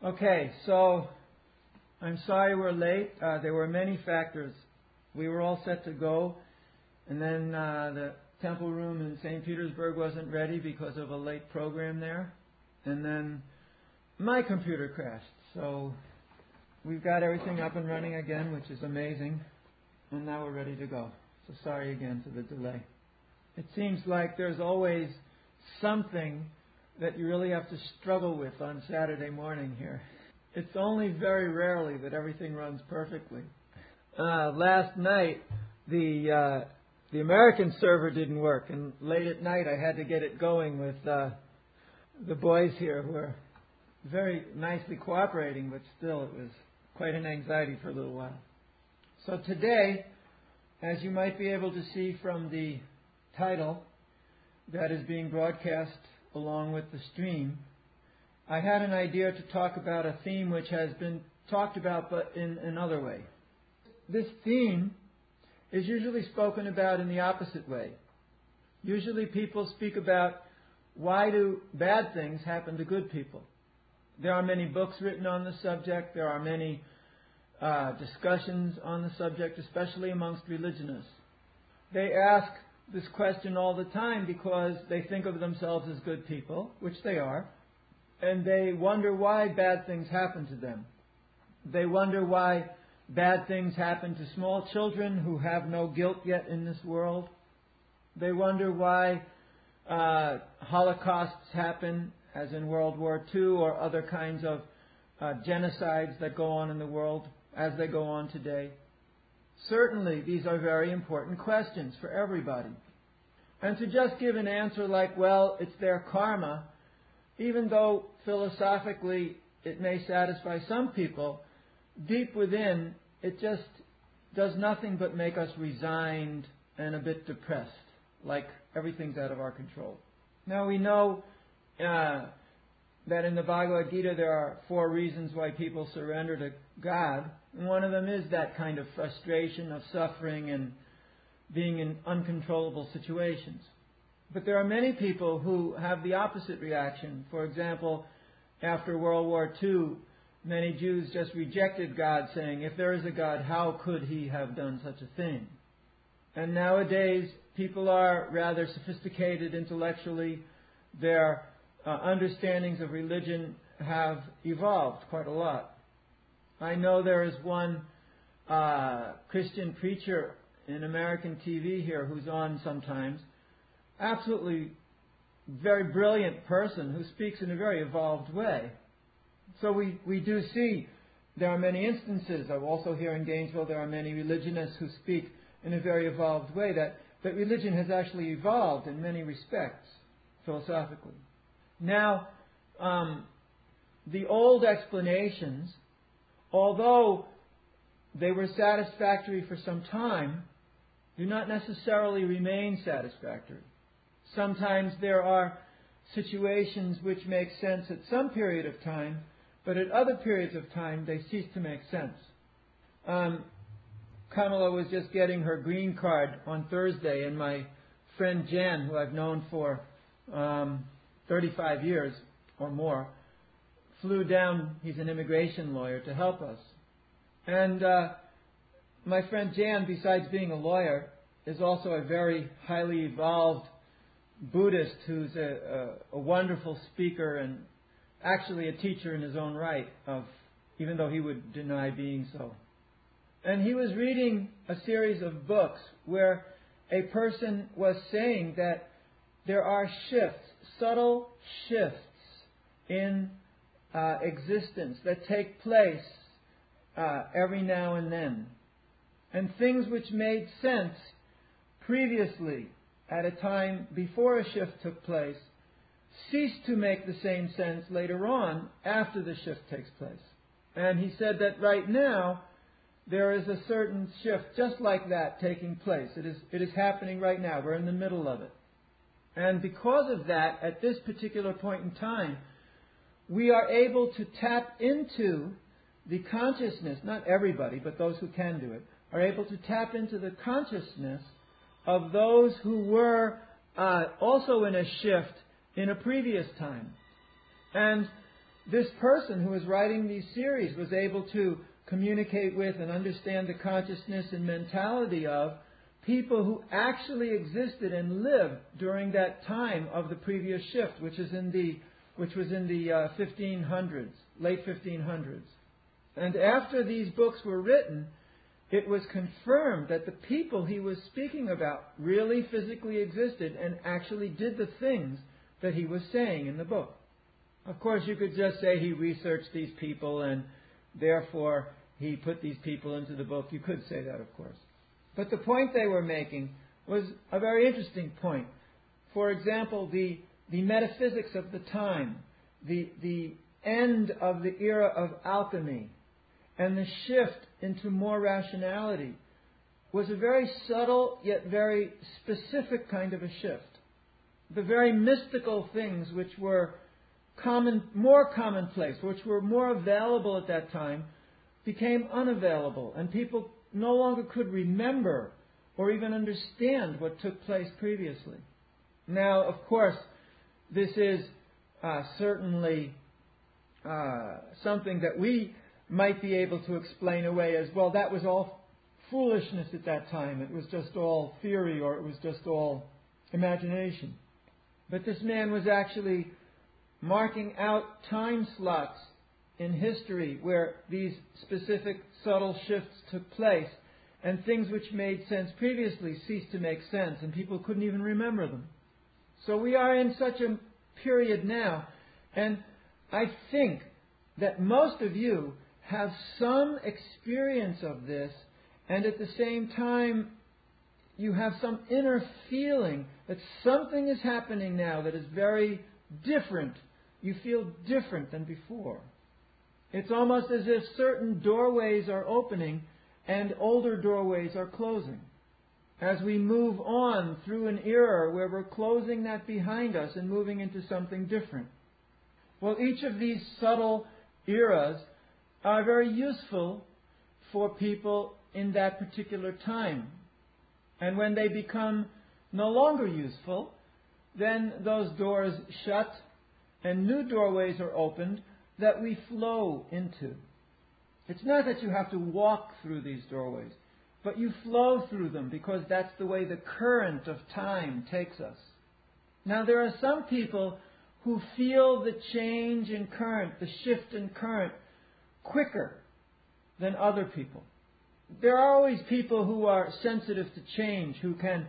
Okay, so I'm sorry we're late. There were many factors. We were all set to go, and then the temple room in St. Petersburg wasn't ready because of a late program there. And then my computer crashed. So we've got everything up and running again, which is amazing. And now we're ready to go. So sorry again for the delay. It seems like there's always something that you really have to struggle with on Saturday morning here. It's only very rarely that everything runs perfectly. Last night, the American server didn't work, and late at night I had to get it going with the boys here who are very nicely cooperating, but still it was quite an anxiety for a little while. So today, as you might be able to see from the title that is being broadcast along with the stream, I had an idea to talk about a theme which has been talked about but in another way. This theme is usually spoken about in the opposite way. Usually people speak about why do bad things happen to good people. There are many books written on the subject. There are many discussions on the subject, especially amongst religionists. They ask this question all the time because they think of themselves as good people, which they are, and they wonder why bad things happen to them. They wonder why bad things happen to small children who have no guilt yet in this world. They wonder why Holocausts happen, as in World War II, or other kinds of genocides that go on in the world as they go on today. Certainly, these are very important questions for everybody. And to just give an answer like, well, it's their karma, even though philosophically it may satisfy some people, deep within it just does nothing but make us resigned and a bit depressed, like everything's out of our control. Now we know that in the Bhagavad Gita there are 4 reasons why people surrender to God. And one of them is that kind of frustration of suffering and being in uncontrollable situations. But there are many people who have the opposite reaction. For example, after World War II, many Jews just rejected God, saying, if there is a God, how could He have done such a thing? And nowadays, people are rather sophisticated intellectually. Their understandings of religion have evolved quite a lot. I know there is one Christian preacher in American TV here who's on sometimes, absolutely very brilliant person who speaks in a very evolved way. So we do see there are many instances. Also here in Gainesville there are many religionists who speak in a very evolved way, that religion has actually evolved in many respects, philosophically. Now, the old explanations, although they were satisfactory for some time, do not necessarily remain satisfactory. Sometimes there are situations which make sense at some period of time, but at other periods of time they cease to make sense. Kamala was just getting her green card on Thursday, and my friend Jan, who I've known for 35 years or more, flew down, he's an immigration lawyer, to help us. And my friend Jan, besides being a lawyer, is also a very highly evolved Buddhist who's a wonderful speaker and actually a teacher in his own right, even though he would deny being so. And he was reading a series of books where a person was saying that there are shifts, subtle shifts in existence that take place every now and then. And things which made sense previously at a time before a shift took place cease to make the same sense later on after the shift takes place. And he said that right now there is a certain shift just like that taking place. It is happening right now. We're in the middle of it. And because of that, at this particular point in time, we are able to tap into the consciousness, not everybody, but those who can do it, are able to tap into the consciousness of those who were also in a shift in a previous time. And this person who was writing these series was able to communicate with and understand the consciousness and mentality of people who actually existed and lived during that time of the previous shift, which was in the 1500s, late 1500s. And after these books were written, it was confirmed that the people he was speaking about really physically existed and actually did the things that he was saying in the book. Of course, you could just say he researched these people and therefore he put these people into the book. You could say that, of course. But the point they were making was a very interesting point. For example, the metaphysics of the time, the end of the era of alchemy, and the shift into more rationality was a very subtle yet very specific kind of a shift. The very mystical things which were more commonplace, which were more available at that time, became unavailable, and people no longer could remember or even understand what took place previously. Now, of course, this is certainly something that we might be able to explain away as, well, that was all foolishness at that time. It was just all theory, or it was just all imagination. But this man was actually marking out time slots in history where these specific subtle shifts took place, and things which made sense previously ceased to make sense, and people couldn't even remember them. So we are in such a period now, and I think that most of you have some experience of this, and at the same time you have some inner feeling that something is happening now that is very different. You feel different than before. It's almost as if certain doorways are opening and older doorways are closing. As we move on through an era where we're closing that behind us and moving into something different. Well, each of these subtle eras are very useful for people in that particular time. And when they become no longer useful, then those doors shut and new doorways are opened that we flow into. It's not that you have to walk through these doorways, but you flow through them because that's the way the current of time takes us. Now, there are some people who feel the change in current, the shift in current, quicker than other people. There are always people who are sensitive to change, who can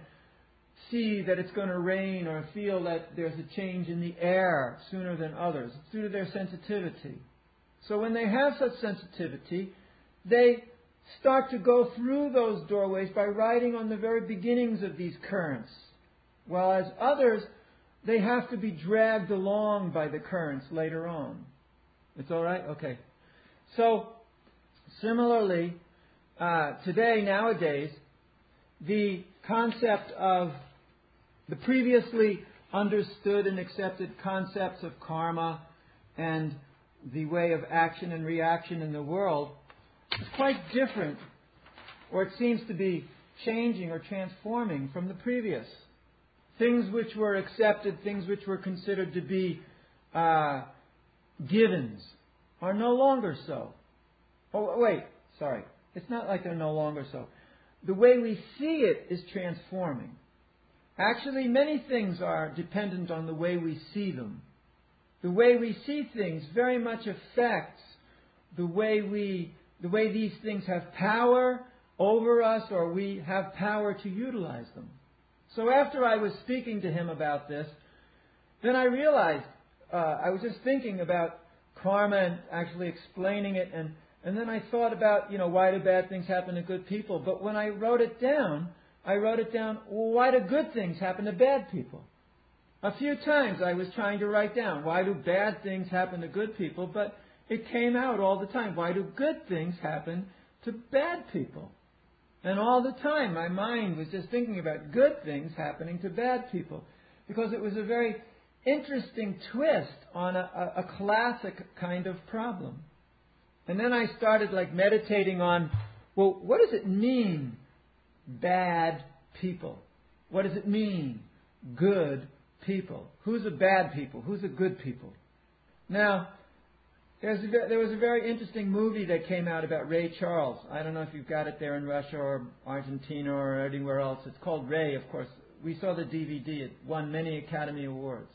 see that it's going to rain or feel that there's a change in the air sooner than others, due to their sensitivity. So when they have such sensitivity, they start to go through those doorways by riding on the very beginnings of these currents. While as others, they have to be dragged along by the currents later on. It's all right? Okay. So, similarly, nowadays, the concept of the previously understood and accepted concepts of karma and the way of action and reaction in the world is quite different, or it seems to be changing or transforming from the previous. Things which were accepted, things which were considered to be givens, are no longer so. It's not like they're no longer so. The way we see it is transforming. Actually, many things are dependent on the way we see them. The way we see things very much affects the way these things have power over us, or we have power to utilize them. So after I was speaking to him about this, then I realized, I was just thinking about karma and actually explaining it, and then I thought about, why do bad things happen to good people? But when I wrote it down, well, why do good things happen to bad people? A few times I was trying to write down, why do bad things happen to good people? But it came out all the time. Why do good things happen to bad people? And all the time my mind was just thinking about good things happening to bad people. Because it was a very interesting twist on a classic kind of problem. And then I started meditating on, well, what does it mean, bad people? What does it mean, good people? Who's a bad people? Who's a good people? Now, There was a very interesting movie that came out about Ray Charles. I don't know if you've got it there in Russia or Argentina or anywhere else. It's called Ray, of course. We saw the DVD. It won many Academy Awards.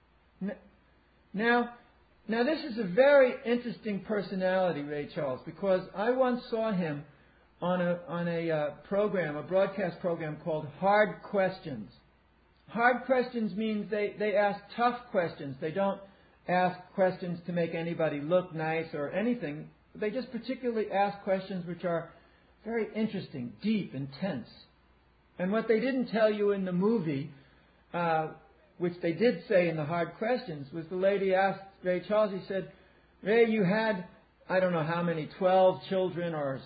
Now this is a very interesting personality, Ray Charles, because I once saw him on a broadcast program called Hard Questions. Hard questions means they ask tough questions. They don't ask questions to make anybody look nice or anything. They just particularly ask questions which are very interesting, deep, intense. And what they didn't tell you in the movie, which they did say in the Hard Questions, was the lady asked Ray Charles, he said, Ray, you had, I don't know how many, 12 children or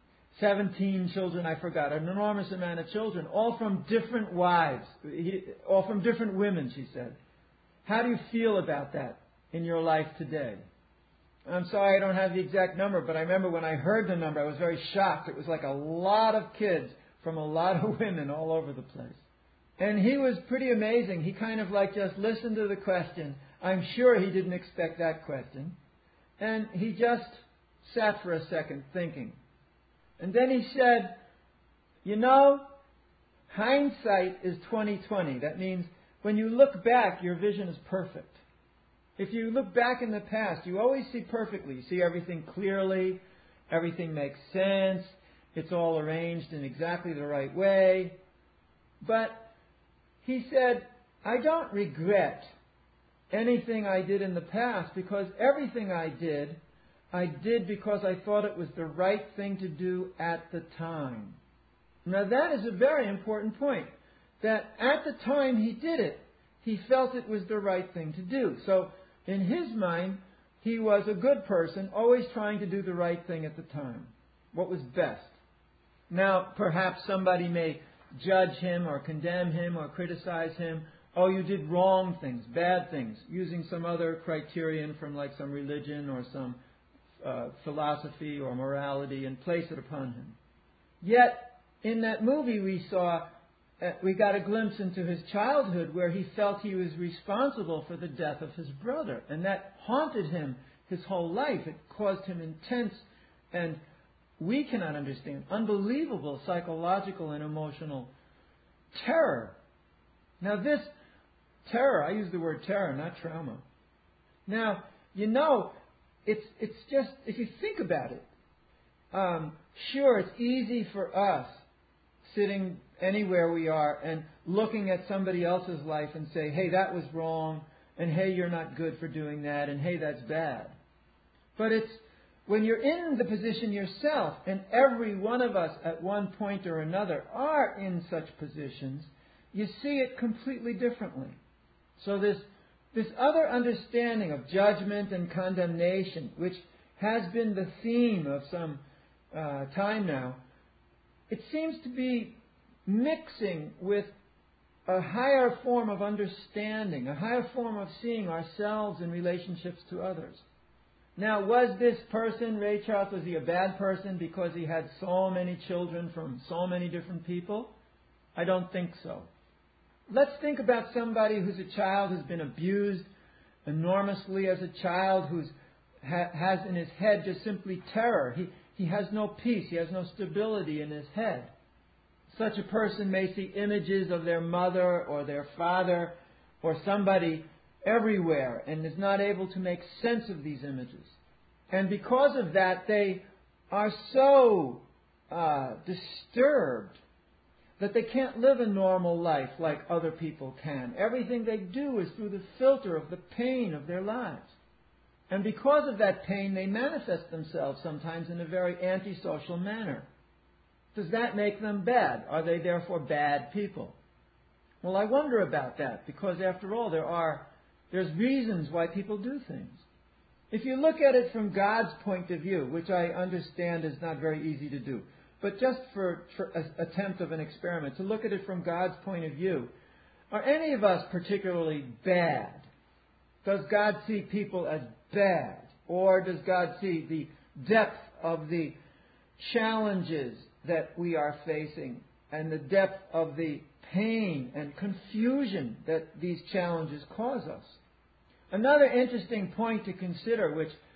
17 children, I forgot, an enormous amount of children, all from different wives, all from different women, she said. How do you feel about that in your life today? I'm sorry I don't have the exact number, but I remember when I heard the number, I was very shocked. It was like a lot of kids from a lot of women all over the place. And he was pretty amazing. He kind of like just listened to the question. I'm sure he didn't expect that question. And he just sat for a second thinking. And then he said, you know, hindsight is 20/20. That means when you look back, your vision is perfect. If you look back in the past, you always see perfectly. You see everything clearly. Everything makes sense. It's all arranged in exactly the right way. But he said, I don't regret anything I did in the past because everything I did because I thought it was the right thing to do at the time. Now that is a very important point. That at the time he did it, he felt it was the right thing to do. So in his mind, he was a good person, always trying to do the right thing at the time. What was best. Now, perhaps somebody may judge him or condemn him or criticize him. Oh, you did wrong things, bad things, using some other criterion from like some religion or some philosophy or morality and place it upon him. Yet, in that movie we saw, we got a glimpse into his childhood where he felt he was responsible for the death of his brother. And that haunted him his whole life. It caused him intense and we cannot understand, unbelievable psychological and emotional terror. Now this terror, I use the word terror, not trauma. Now, you know, it's just, if you think about it, sure, it's easy for us sitting anywhere we are and looking at somebody else's life and say, hey, that was wrong, and hey, you're not good for doing that, and hey, that's bad. But it's when you're in the position yourself, and every one of us at one point or another are in such positions, you see it completely differently. So this other understanding of judgment and condemnation, which has been the theme of some time now, it seems to be mixing with a higher form of understanding, a higher form of seeing ourselves in relationships to others. Now, was this person, Ray Charles, was he a bad person because he had so many children from so many different people? I don't think so. Let's think about somebody who's a child who's been abused enormously as a child, who has in his head just simply terror. He has no peace. He has no stability in his head. Such a person may see images of their mother or their father or somebody everywhere and is not able to make sense of these images. And because of that, they are so disturbed that they can't live a normal life like other people can. Everything they do is through the filter of the pain of their lives. And because of that pain, they manifest themselves sometimes in a very antisocial manner. Does that make them bad? Are they therefore bad people? Well, I wonder about that, because after all, there's reasons why people do things. If you look at it from God's point of view, which I understand is not very easy to do, but just for an attempt of an experiment, to look at it from God's point of view, are any of us particularly bad? Does God see people as bad? Or does God see the depth of the challenges that we are facing and the depth of the pain and confusion that these challenges cause us? Another interesting point to consider, which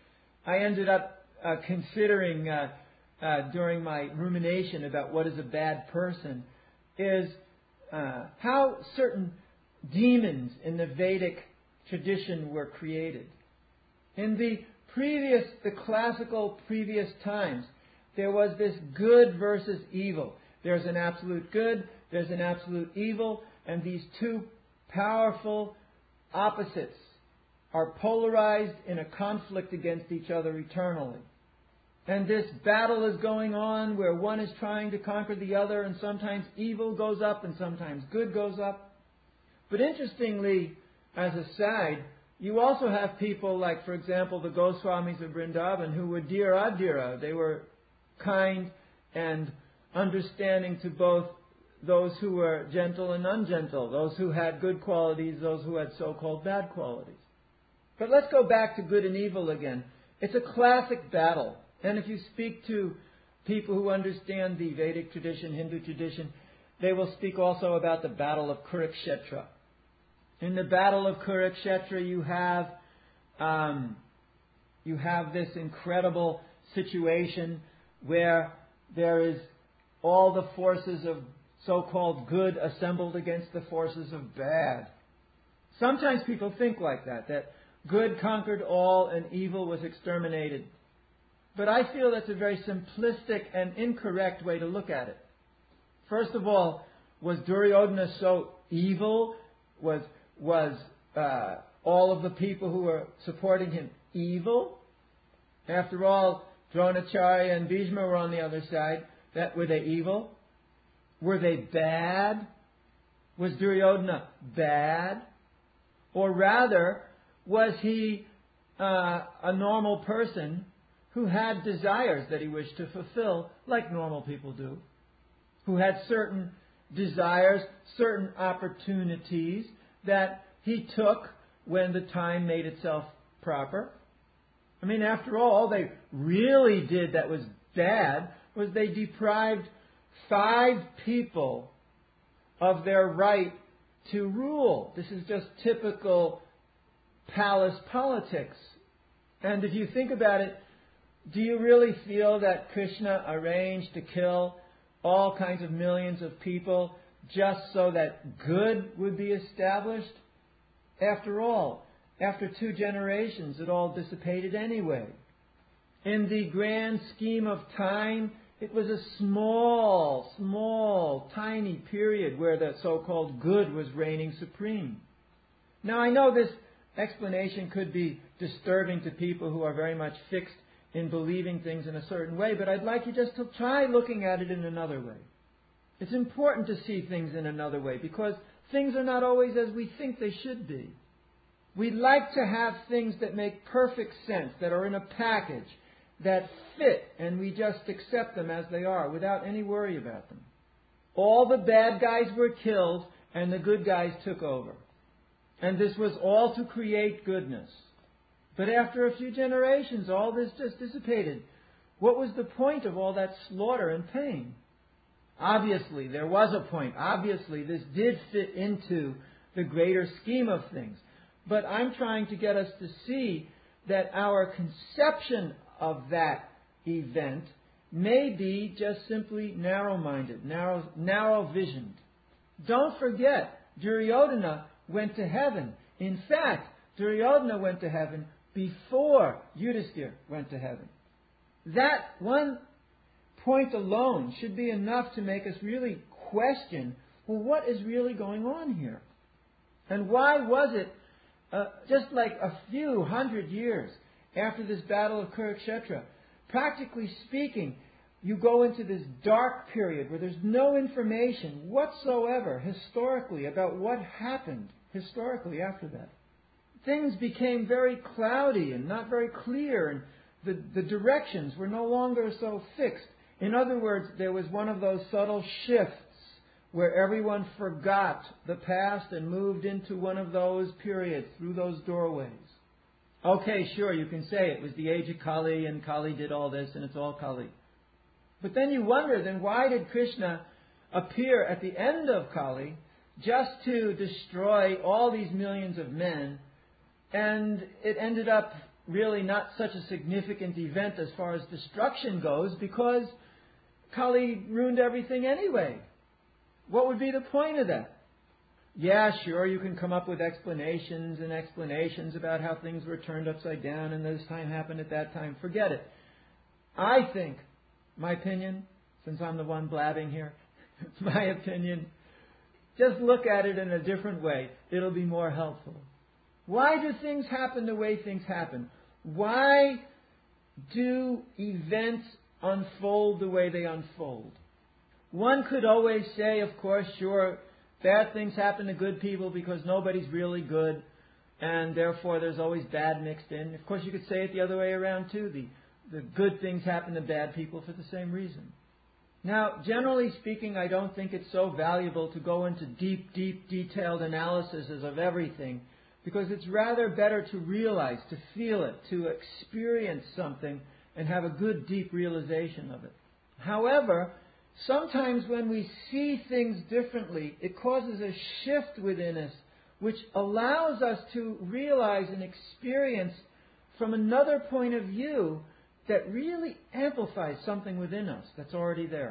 I ended up considering during my rumination about what is a bad person is how certain demons in the Vedic tradition were created. In the classical previous times, there was this good versus evil. There's an absolute good, there's an absolute evil, and these two powerful opposites are polarized in a conflict against each other eternally. And this battle is going on where one is trying to conquer the other, and sometimes evil goes up and sometimes good goes up. But interestingly, as a side, you also have people like, for example, the Goswamis of Vrindavan, who were Dhira Adhira. They were kind and understanding to both those who were gentle and ungentle, those who had good qualities, those who had so-called bad qualities. But let's go back to good and evil again. It's a classic battle. And if you speak to people who understand the Vedic tradition, Hindu tradition, they will speak also about the battle of Kurukshetra. In the battle of Kurukshetra, you have this incredible situation where there is all the forces of so-called good assembled against the forces of bad. Sometimes people think like that good conquered all and evil was exterminated. But I feel that's a very simplistic and incorrect way to look at it. First of all, was Duryodhana so evil? Was all of the people who were supporting him evil? After all, Dronacharya and Bhishma were on the other side. Were they evil? Were they bad? Was Duryodhana bad? Or rather, was he a normal person who had desires that he wished to fulfill, like normal people do? Who had certain desires, certain opportunities that he took when the time made itself proper? I mean, after all they really did that was bad was they deprived 5 people of their right to rule. This is just typical palace politics. And if you think about it, do you really feel that Krishna arranged to kill all kinds of millions of people just so that good would be established? After all, after 2 generations, it all dissipated anyway. In the grand scheme of time, it was a small, tiny period where the so-called good was reigning supreme. Now, I know this explanation could be disturbing to people who are very much fixed in believing things in a certain way, but I'd like you just to try looking at it in another way. It's important to see things in another way because things are not always as we think they should be. We like to have things that make perfect sense, that are in a package, that fit, and we just accept them as they are without any worry about them. All the bad guys were killed and the good guys took over. And this was all to create goodness. But after a few generations, all this just dissipated. What was the point of all that slaughter and pain? Obviously, there was a point. Obviously, this did fit into the greater scheme of things. But I'm trying to get us to see that our conception of that event may be just simply narrow-minded, narrow-visioned. Don't forget, Duryodhana went to heaven. In fact, Duryodhana went to heaven before Yudhisthira went to heaven. That one point alone should be enough to make us really question, well, what is really going on here? And why was it just like a few hundred years after this battle of Kurukshetra, practically speaking, you go into this dark period where there's no information whatsoever historically about what happened historically after that. Things became very cloudy and not very clear, and the directions were no longer so fixed. In other words, there was one of those subtle shifts where everyone forgot the past and moved into one of those periods through those doorways. Okay, sure, you can say it was the age of Kali and Kali did all this and it's all Kali. But then you wonder, then why did Krishna appear at the end of Kali just to destroy all these millions of men, and it ended up really not such a significant event as far as destruction goes, because Kali ruined everything anyway. What would be the point of that? Yeah, sure, you can come up with explanations and explanations about how things were turned upside down and this time happened at that time. Forget it. I think, my opinion, since I'm the one blabbing here, my opinion, just look at it in a different way. It'll be more helpful. Why do things happen the way things happen? Why do events unfold the way they unfold? One could always say, of course, sure, bad things happen to good people because nobody's really good, and therefore there's always bad mixed in. Of course, you could say it the other way around too. The good things happen to bad people for the same reason. Now, generally speaking, I don't think it's so valuable to go into deep, detailed analysis of everything, because it's rather better to realize, to feel it, to experience something and have a good, deep realization of it. However, sometimes when we see things differently, it causes a shift within us which allows us to realize and experience from another point of view that really amplifies something within us that's already there.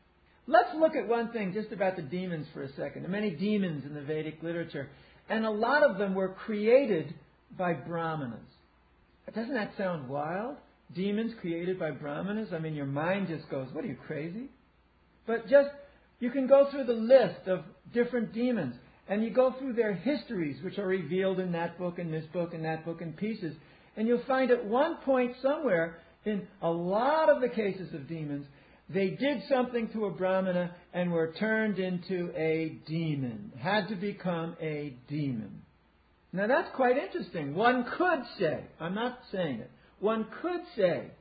Let's look at one thing just about the demons for a second. There are many demons in the Vedic literature, and a lot of them were created by Brahmanas. Doesn't that sound wild? Demons created by Brahmanas? I mean, your mind just goes, what are you, crazy? But just, you can go through the list of different demons, and you go through their histories, which are revealed in that book and this book and that book in pieces, and you'll find at one point somewhere, in a lot of the cases of demons, they did something to a Brahmana and were turned into a demon, had to become a demon. Now that's quite interesting. One could say, I'm not saying it, one could say,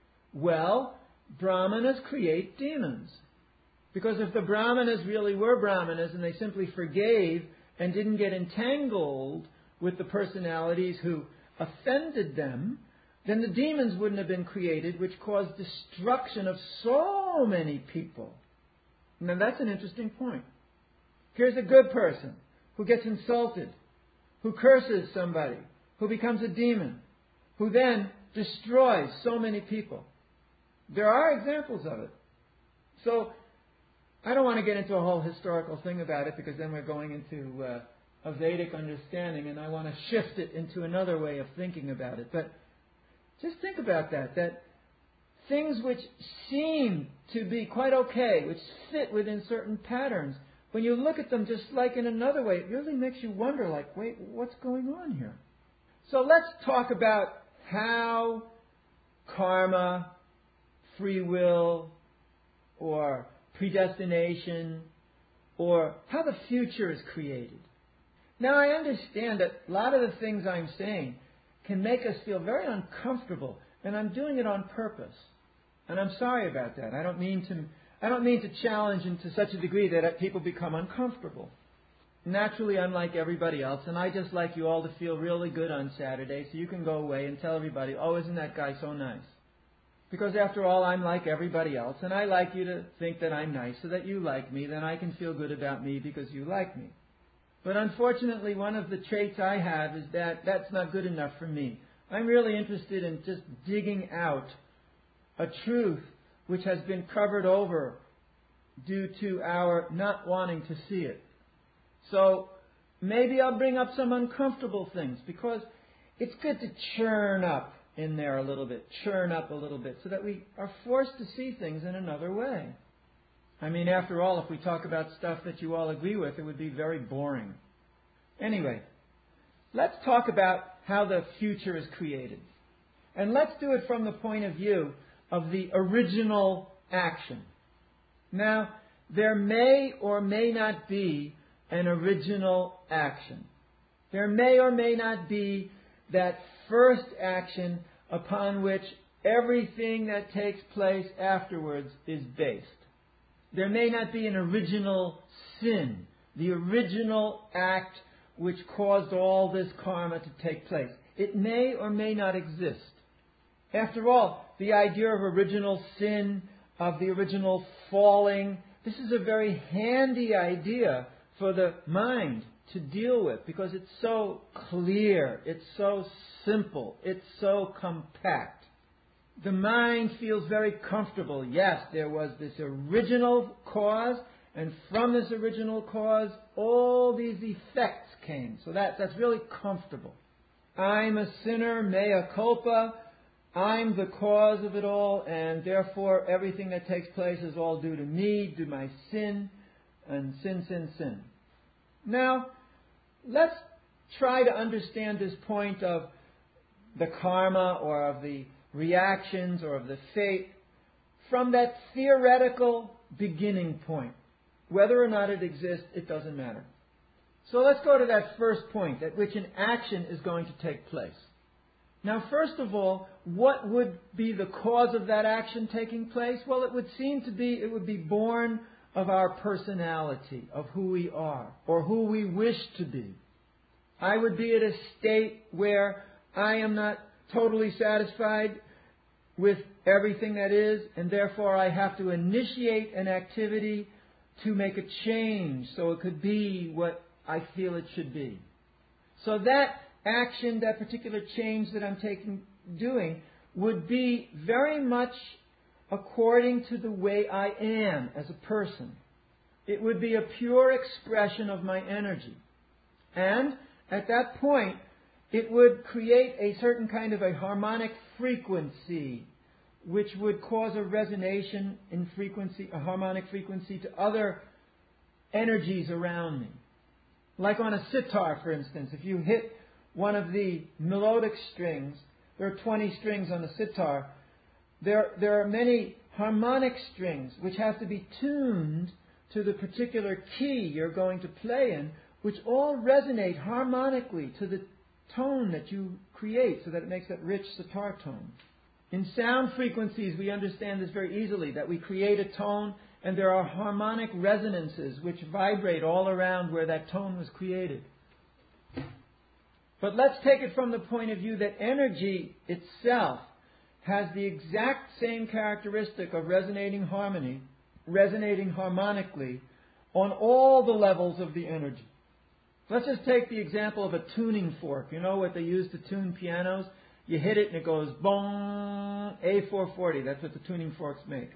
well, Brahmanas create demons. Because if the Brahmanas really were Brahmanas and they simply forgave and didn't get entangled with the personalities who offended them, then the demons wouldn't have been created, which caused destruction of so many people. Now that's an interesting point. Here's a good person who gets insulted, who curses somebody, who becomes a demon, who then destroys so many people. There are examples of it. So, I don't want to get into a whole historical thing about it, because then we're going into a Vedic understanding, and I want to shift it into another way of thinking about it. But just think about that things which seem to be quite okay, which fit within certain patterns, when you look at them just like in another way, it really makes you wonder, like, wait, what's going on here? So let's talk about how karma, free will, or predestination, or how the future is created. Now, I understand that a lot of the things I'm saying can make us feel very uncomfortable, and I'm doing it on purpose. And I'm sorry about that. I don't mean to challenge to such a degree that people become uncomfortable. Naturally, I'm like everybody else, and I just like you all to feel really good on Saturday, so you can go away and tell everybody, oh, isn't that guy so nice? Because after all, I'm like everybody else, and I like you to think that I'm nice so that you like me, then I can feel good about me because you like me. But unfortunately, one of the traits I have is that that's not good enough for me. I'm really interested in just digging out a truth which has been covered over due to our not wanting to see it. So maybe I'll bring up some uncomfortable things, because it's good to churn up in there a little bit, so that we are forced to see things in another way. I mean, after all, if we talk about stuff that you all agree with, it would be very boring. Anyway, let's talk about how the future is created. And let's do it from the point of view of the original action. Now, there may or may not be an original action. There may or may not be that first action upon which everything that takes place afterwards is based. There may not be an original sin, the original act which caused all this karma to take place. It may or may not exist. After all, the idea of original sin, of the original falling, this is a very handy idea for the mind to deal with because it's so clear, it's so simple, it's so compact. The mind feels very comfortable. Yes, there was this original cause, and from this original cause, all these effects came. So that's really comfortable. I'm a sinner, mea culpa. I'm the cause of it all, and therefore everything that takes place is all due to me, due to my sin, and sin. Now, let's try to understand this point of the karma or of the reactions or of the fate from that theoretical beginning point. Whether or not it exists, it doesn't matter. So let's go to that first point at which an action is going to take place. Now, first of all, what would be the cause of that action taking place? Well, it would seem to be, it would be born of our personality, of who we are, or who we wish to be. I would be at a state where I am not totally satisfied with everything that is, and therefore I have to initiate an activity to make a change so it could be what I feel it should be. So that action, that particular change that I'm doing, would be very much according to the way I am as a person. It would be a pure expression of my energy. And at that point, it would create a certain kind of a harmonic frequency, which would cause a resonation in frequency, a harmonic frequency to other energies around me. Like on a sitar, for instance, if you hit one of the melodic strings, there are 20 strings on a sitar, there are many harmonic strings which have to be tuned to the particular key you're going to play in, which all resonate harmonically to the tone that you create so that it makes that rich sitar tone. In sound frequencies, we understand this very easily, that we create a tone and there are harmonic resonances which vibrate all around where that tone was created. But let's take it from the point of view that energy itself has the exact same characteristic of resonating harmonically on all the levels of the energy. Let's just take the example of a tuning fork. You know what they use to tune pianos? You hit it and it goes bong, A440. That's what the tuning forks make.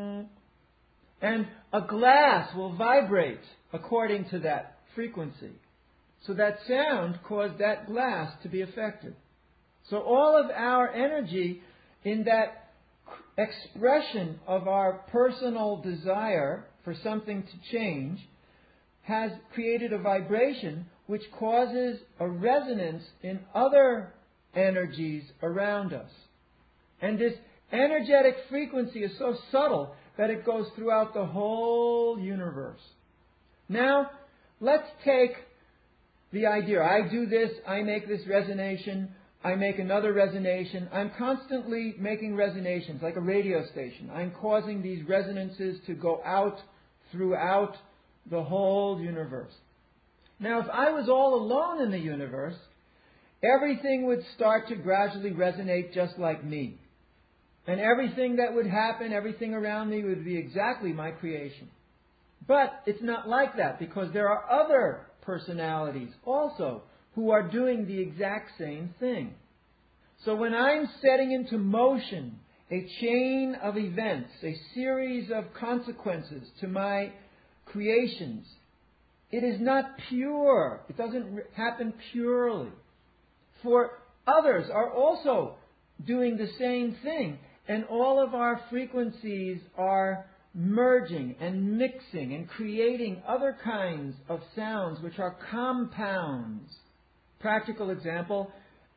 And a glass will vibrate according to that frequency. So that sound caused that glass to be affected. So all of our energy in that expression of our personal desire for something to change has created a vibration which causes a resonance in other energies around us. And this energetic frequency is so subtle that it goes throughout the whole universe. Now, let's take the idea. I do this, I make this resonation, I make another resonation. I'm constantly making resonations, like a radio station. I'm causing these resonances to go out throughout the whole universe. Now, if I was all alone in the universe, everything would start to gradually resonate just like me. And everything that would happen, everything around me would be exactly my creation. But it's not like that, because there are other personalities also who are doing the exact same thing. So when I'm setting into motion a chain of events, a series of consequences to my creations, it is not pure. It doesn't happen purely. For others are also doing the same thing, and all of our frequencies are merging and mixing and creating other kinds of sounds which are compounds. Practical example,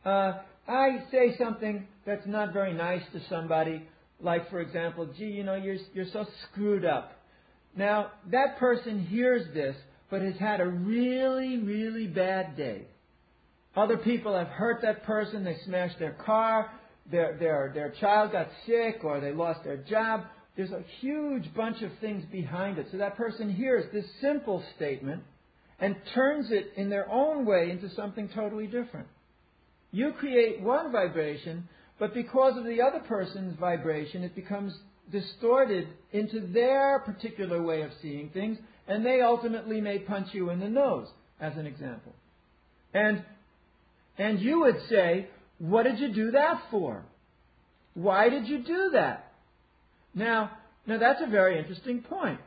I say something that's not very nice to somebody, like, for example, gee, you're so screwed up. Now, that person hears this, but has had a really, really bad day. Other people have hurt that person, they smashed their car, their child got sick, or they lost their job. There's a huge bunch of things behind it. So that person hears this simple statement and turns it in their own way into something totally different. You create one vibration, but because of the other person's vibration, it becomes distorted into their particular way of seeing things, and they ultimately may punch you in the nose. as an example. And you would say, what did you do that for? Why did you do that? Now that's a very interesting point.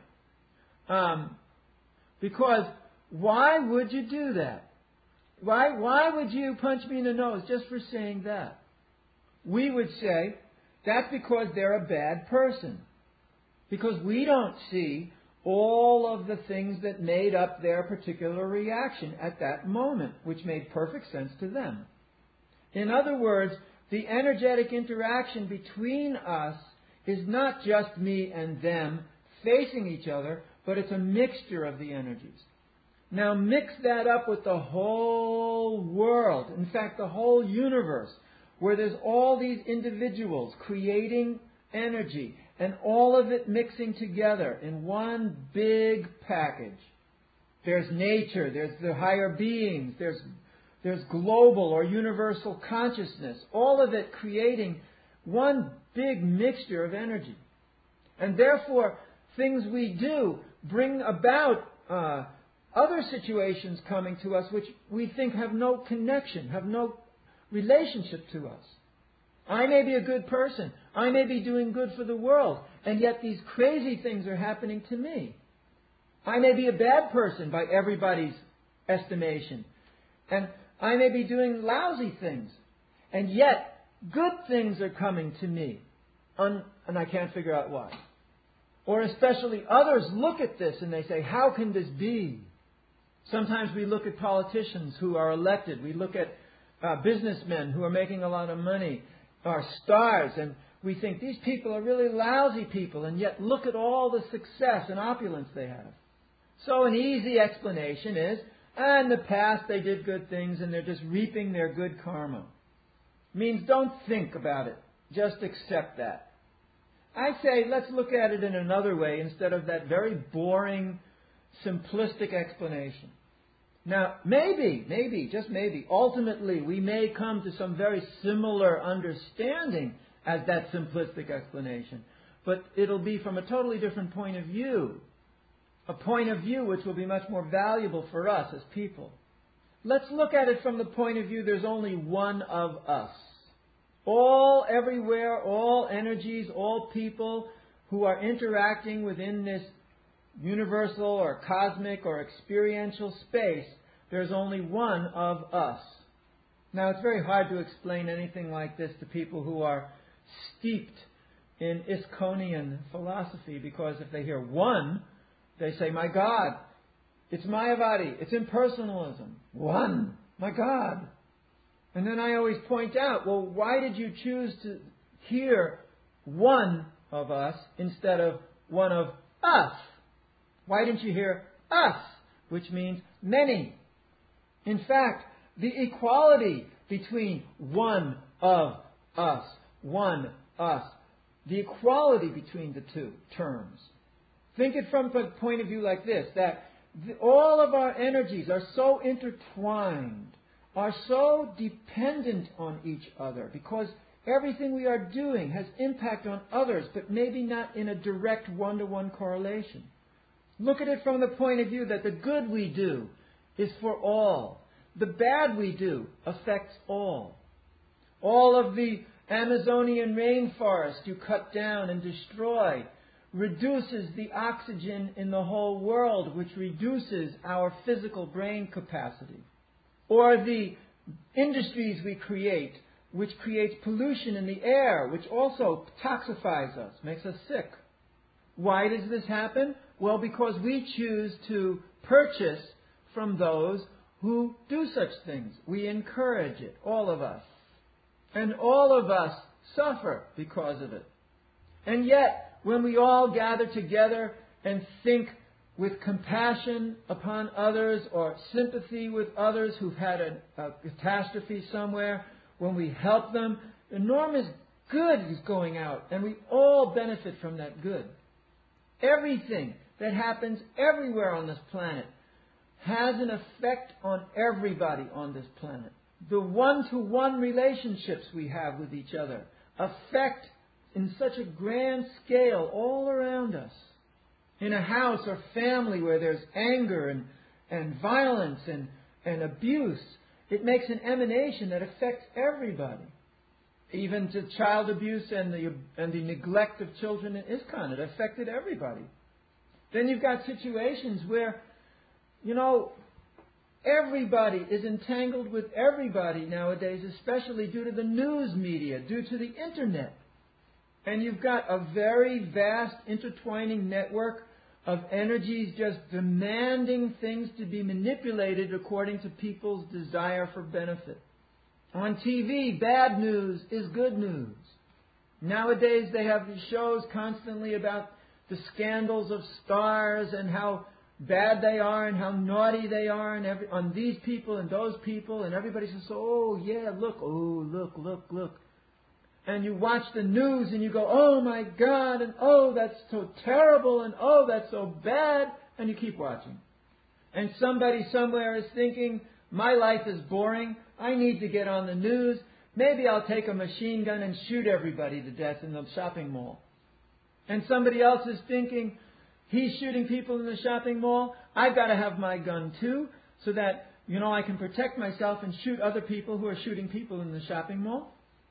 Because why would you do that? Why would you punch me in the nose just for saying that? We would say, that's because they're a bad person. Because we don't see all of the things that made up their particular reaction at that moment, which made perfect sense to them. In other words, the energetic interaction between us is not just me and them facing each other, but it's a mixture of the energies. Now mix that up with the whole world, in fact the whole universe, where there's all these individuals creating energy, and all of it mixing together in one big package. There's nature, there's the higher beings, there's global or universal consciousness, all of it creating one big mixture of energy. And therefore, things we do bring about other situations coming to us which we think have no connection, have no relationship to us. I may be a good person. I may be doing good for the world. And yet these crazy things are happening to me. I may be a bad person by everybody's estimation. And I may be doing lousy things. And yet good things are coming to me. And I can't figure out why. Or especially others look at this and they say, how can this be? Sometimes we look at politicians who are elected. We look at businessmen who are making a lot of money, are stars, and we think these people are really lousy people, and yet look at all the success and opulence they have. So an easy explanation is, in the past they did good things and they're just reaping their good karma. Means don't think about it. Just accept that. I say let's look at it in another way instead of that very boring, simplistic explanation. Now, maybe, just maybe, ultimately we may come to some very similar understanding as that simplistic explanation. But it'll be from a totally different point of view. A point of view which will be much more valuable for us as people. Let's look at it from the point of view there's only one of us. All, everywhere, all energies, all people who are interacting within this universal or cosmic or experiential space, there's only one of us. Now it's very hard to explain anything like this to people who are steeped in ISKCONian philosophy, because if they hear one, they say, my God, it's Mayavadi, it's impersonalism. One, my God. And then I always point out, well, why did you choose to hear one of us instead of one of us? Why didn't you hear us, which means many? In fact, the equality between one of us, the equality between the two terms. Think it from a point of view like this, that all of our energies are so intertwined, are so dependent on each other, because everything we are doing has impact on others, but maybe not in a direct one-to-one correlation. Look at it from the point of view that the good we do is for all. The bad we do affects all. All of the Amazonian rainforest you cut down and destroy reduces the oxygen in the whole world, which reduces our physical brain capacity. Or the industries we create, which creates pollution in the air, which also toxifies us, makes us sick. Why does this happen? Well, because we choose to purchase from those who do such things. We encourage it, all of us. And all of us suffer because of it. And yet, when we all gather together and think with compassion upon others or sympathy with others who've had a catastrophe somewhere, when we help them, enormous good is going out, and we all benefit from that good. Everything that happens everywhere on this planet has an effect on everybody on this planet. The one-to-one relationships we have with each other affect in such a grand scale all around us. In a house or family where there's anger and violence and abuse. It makes an emanation that affects everybody. Even to child abuse and the neglect of children in ISKCON, it affected everybody. Then you've got situations where, everybody is entangled with everybody nowadays, especially due to the news media, due to the internet. And you've got a very vast intertwining network of energies just demanding things to be manipulated according to people's desire for benefit. On TV, bad news is good news. Nowadays they have these shows constantly about the scandals of stars and how bad they are and how naughty they are and on these people and those people, and everybody says, oh yeah, look, look. And you watch the news and you go, oh my God, and oh that's so terrible, and oh that's so bad, and you keep watching. And somebody somewhere is thinking, my life is boring, I need to get on the news, maybe I'll take a machine gun and shoot everybody to death in the shopping mall. And somebody else is thinking, he's shooting people in the shopping mall, I've got to have my gun too, so that, I can protect myself and shoot other people who are shooting people in the shopping mall.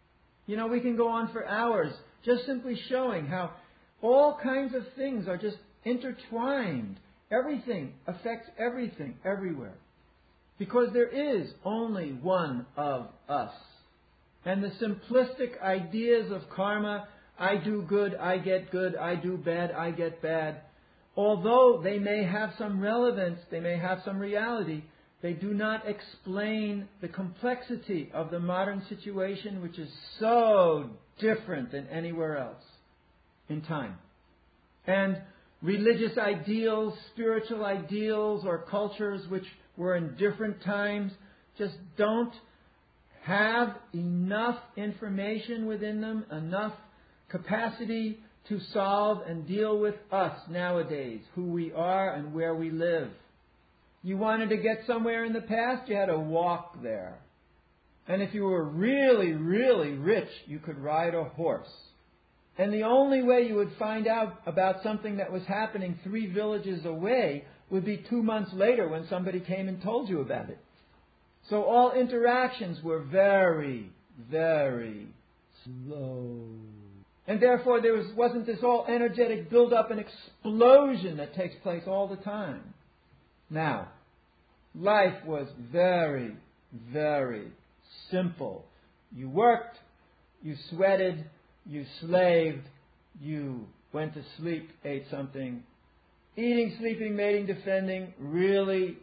We can go on for hours just simply showing how all kinds of things are just intertwined. Everything affects everything, everywhere. Because there is only one of us. And the simplistic ideas of karma, I do good, I get good, I do bad, I get bad, although they may have some relevance, they may have some reality, they do not explain the complexity of the modern situation, which is so different than anywhere else in time. And religious ideals, spiritual ideals, or cultures which were in different times just don't have enough information within them, enough capacity to solve and deal with us nowadays, who we are and where we live. You wanted to get somewhere in the past, you had to walk there. And if you were really, really rich, you could ride a horse. And the only way you would find out about something that was happening 3 villages away would be 2 months later when somebody came and told you about it. So all interactions were very, very slow. And therefore there wasn't this all energetic build-up and explosion that takes place all the time. Now, life was very, very simple. You worked, you sweated, you slaved, you went to sleep, ate something. Eating, sleeping, mating, defending, really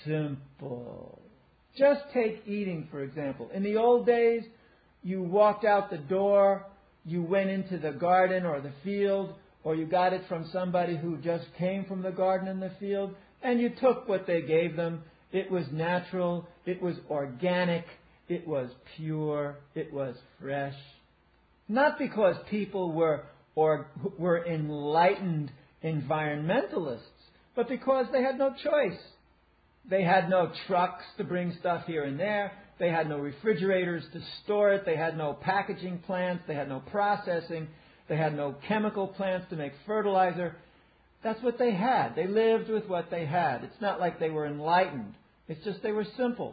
simple. Just take eating, for example. In the old days, you walked out the door, you went into the garden or the field, or you got it from somebody who just came from the garden and the field, and you took what they gave them. It was natural, it was organic, it was pure, it was fresh. Not because people were enlightened environmentalists, but because they had no choice. They had no trucks to bring stuff here and there. They had no refrigerators to store it. They had no packaging plants. They had no processing. They had no chemical plants to make fertilizer. That's what they had. They lived with what they had. It's not like they were enlightened. It's just they were simple.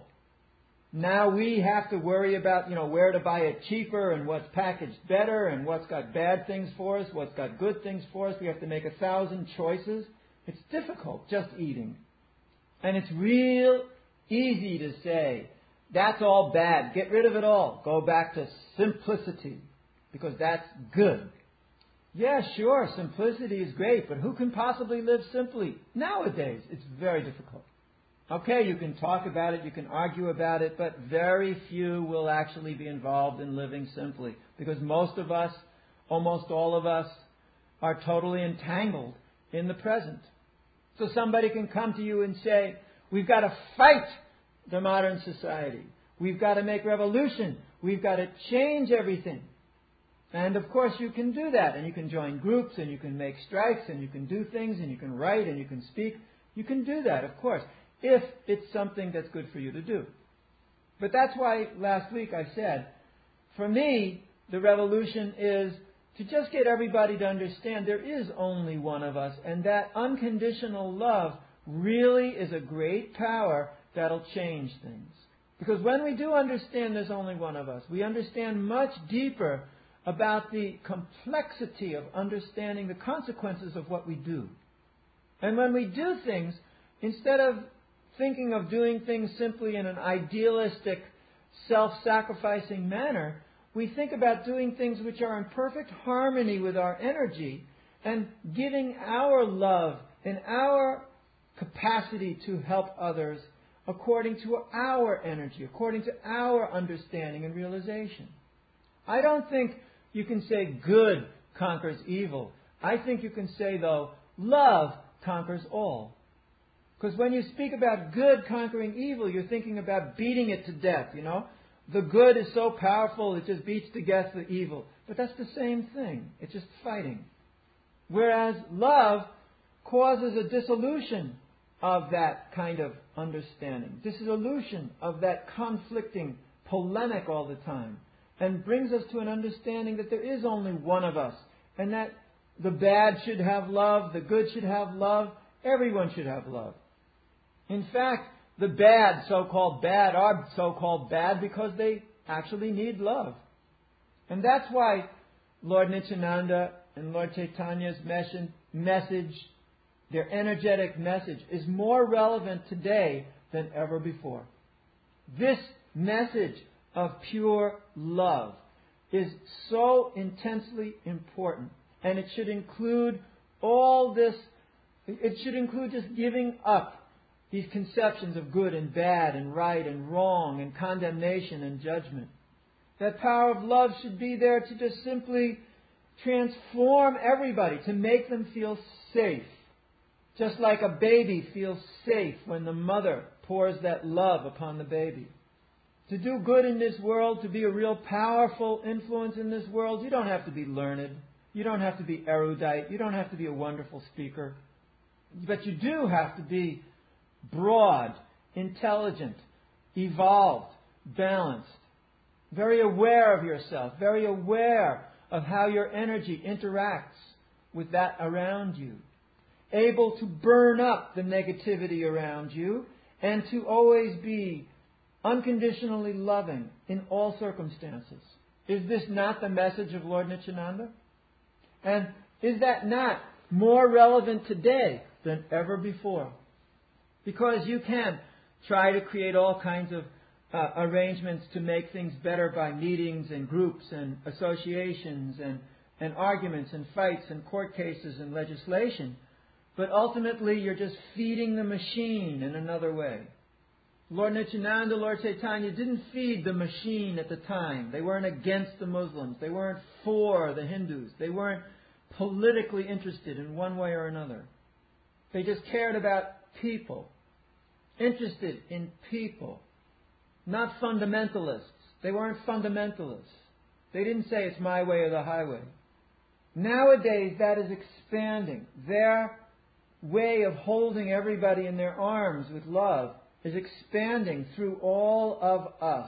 Now we have to worry about, where to buy it cheaper and what's packaged better and what's got bad things for us, what's got good things for us. We have to make 1,000 choices. It's difficult just eating. And it's real easy to say, that's all bad. Get rid of it all. Go back to simplicity because that's good. Yeah, sure, simplicity is great, but who can possibly live simply? Nowadays, it's very difficult. Okay, you can talk about it, you can argue about it, but very few will actually be involved in living simply. Because most of us, almost all of us, are totally entangled in the present. So somebody can come to you and say, we've got to fight the modern society. We've got to make revolution. We've got to change everything. And of course you can do that, and you can join groups, and you can make strikes, and you can do things, and you can write, and you can speak. You can do that, of course, if it's something that's good for you to do. But that's why last week I said, for me, the revolution is to just get everybody to understand there is only one of us, and that unconditional love really is a great power that'll change things. Because when we do understand there's only one of us, we understand much deeper about the complexity of understanding the consequences of what we do. And when we do things, instead of thinking of doing things simply in an idealistic, self-sacrificing manner, we think about doing things which are in perfect harmony with our energy and giving our love and our capacity to help others according to our energy, according to our understanding and realization. I don't think you can say good conquers evil. I think you can say, though, love conquers all. Because when you speak about good conquering evil, you're thinking about beating it to death, The good is so powerful, it just beats to death the evil. But that's the same thing. It's just fighting. Whereas love causes a dissolution of that kind of understanding, dissolution of that conflicting polemic all the time, and brings us to an understanding that there is only one of us, and that the bad should have love, the good should have love, everyone should have love. In fact, the bad, so-called bad, are so-called bad because they actually need love. And that's why Lord Nityananda and Lord Chaitanya's message, their energetic message, is more relevant today than ever before. This message of pure love is so intensely important, and it should include all this. It should include just giving up these conceptions of good and bad and right and wrong and condemnation and judgment. That power of love should be there to just simply transform everybody, to make them feel safe. Just like a baby feels safe when the mother pours that love upon the baby. To do good in this world, to be a real powerful influence in this world, you don't have to be learned. You don't have to be erudite. You don't have to be a wonderful speaker. But you do have to be broad, intelligent, evolved, balanced, very aware of yourself, very aware of how your energy interacts with that around you, able to burn up the negativity around you, and to always be unconditionally loving in all circumstances. Is this not the message of Lord Nityananda? And is that not more relevant today than ever before? Because you can try to create all kinds of arrangements to make things better by meetings and groups and associations and arguments and fights and court cases and legislation. But ultimately you're just feeding the machine in another way. Lord Nityananda, Lord Chaitanya didn't feed the machine at the time. They weren't against the Muslims. They weren't for the Hindus. They weren't politically interested in one way or another. They just cared about people. Interested in people. Not fundamentalists. They weren't fundamentalists. They didn't say it's my way or the highway. Nowadays that is expanding. Their way of holding everybody in their arms with love is expanding through all of us.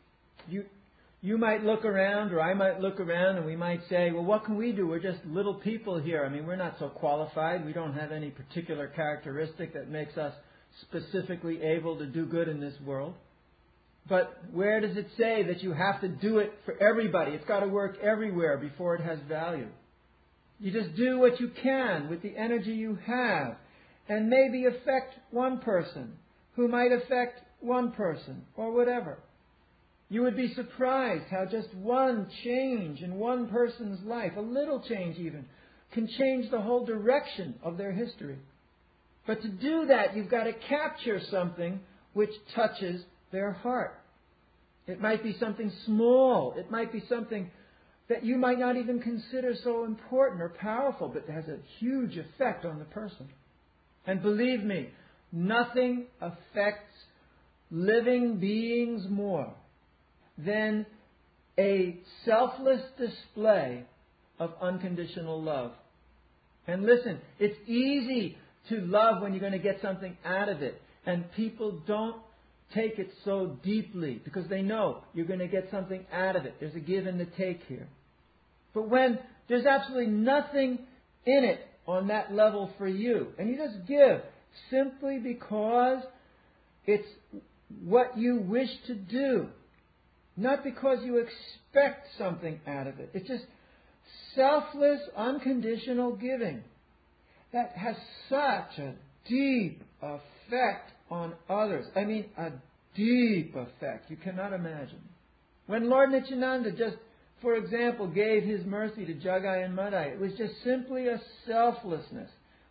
You might look around, or I might look around, and we might say, well, what can we do? We're just little people here. I mean, we're not so qualified. We don't have any particular characteristic that makes us specifically able to do good in this world. But where does it say that you have to do it for everybody? It's got to work everywhere before it has value. You just do what you can with the energy you have, and maybe affect one person who might affect one person, or whatever. You would be surprised how just one change in one person's life, a little change even, can change the whole direction of their history. But to do that, you've got to capture something which touches their heart. It might be something small. It might be something that you might not even consider so important or powerful, but has a huge effect on the person. And believe me, nothing affects living beings more than a selfless display of unconditional love. And listen, it's easy to love when you're going to get something out of it. And people don't take it so deeply because they know you're going to get something out of it. There's a give and a take here. But when there's absolutely nothing in it on that level for you, and you just give simply because it's what you wish to do, not because you expect something out of it. It's just selfless, unconditional giving that has such a deep effect on others. I mean, a deep effect. You cannot imagine. When Lord Nityananda just, for example, gave his mercy to Jagai and Madai, it was just simply a selflessness,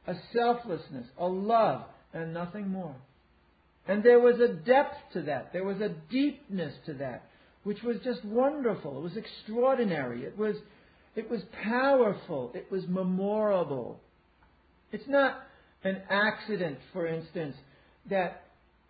a love, and nothing more. And there was a depth to that. There was a deepness to that, which was just wonderful. It was extraordinary. It was powerful. It was memorable. It's not an accident, for instance, that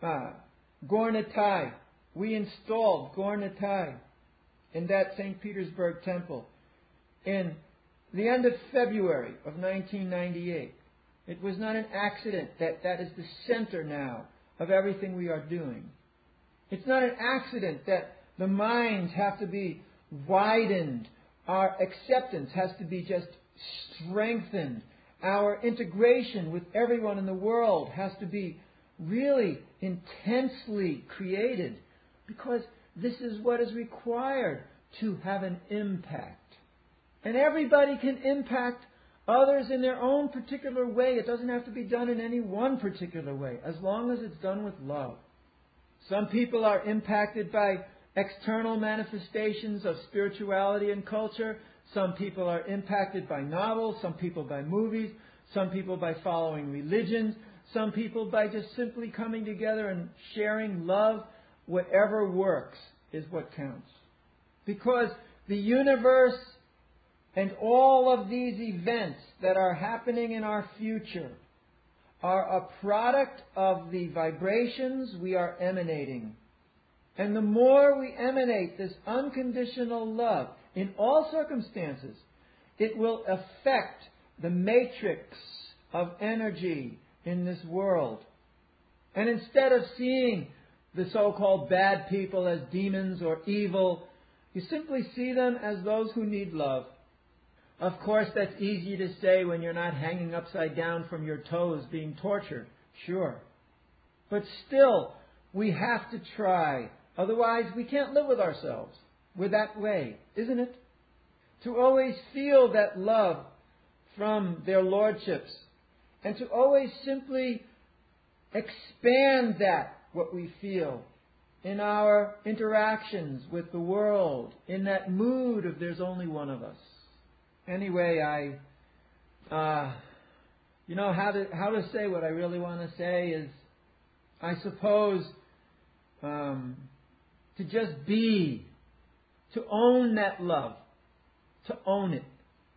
Gaur-Nitai, we installed Gaur-Nitai in that St. Petersburg temple in the end of February of 1998. It was not an accident that that is the center now of everything we are doing. It's not an accident that the minds have to be widened. Our acceptance has to be just strengthened. Our integration with everyone in the world has to be really intensely created, because this is what is required to have an impact. And everybody can impact others in their own particular way. It doesn't have to be done in any one particular way, as long as it's done with love. Some people are impacted by external manifestations of spirituality and culture. Some people are impacted by novels, some people by movies, some people by following religions, some people by just simply coming together and sharing love. Whatever works is what counts. Because the universe and all of these events that are happening in our future are a product of the vibrations we are emanating. And the more we emanate this unconditional love in all circumstances, it will affect the matrix of energy in this world. And instead of seeing the so-called bad people as demons or evil, you simply see them as those who need love. Of course, that's easy to say when you're not hanging upside down from your toes being tortured. Sure. But still, we have to try. Otherwise, we can't live with ourselves. We're that way, isn't it? To always feel that love from their lordships, and to always simply expand that, what we feel, in our interactions with the world, in that mood of there's only one of us. Anyway, how to say what I really want to say is, I suppose, to just be, to own that love, to own it.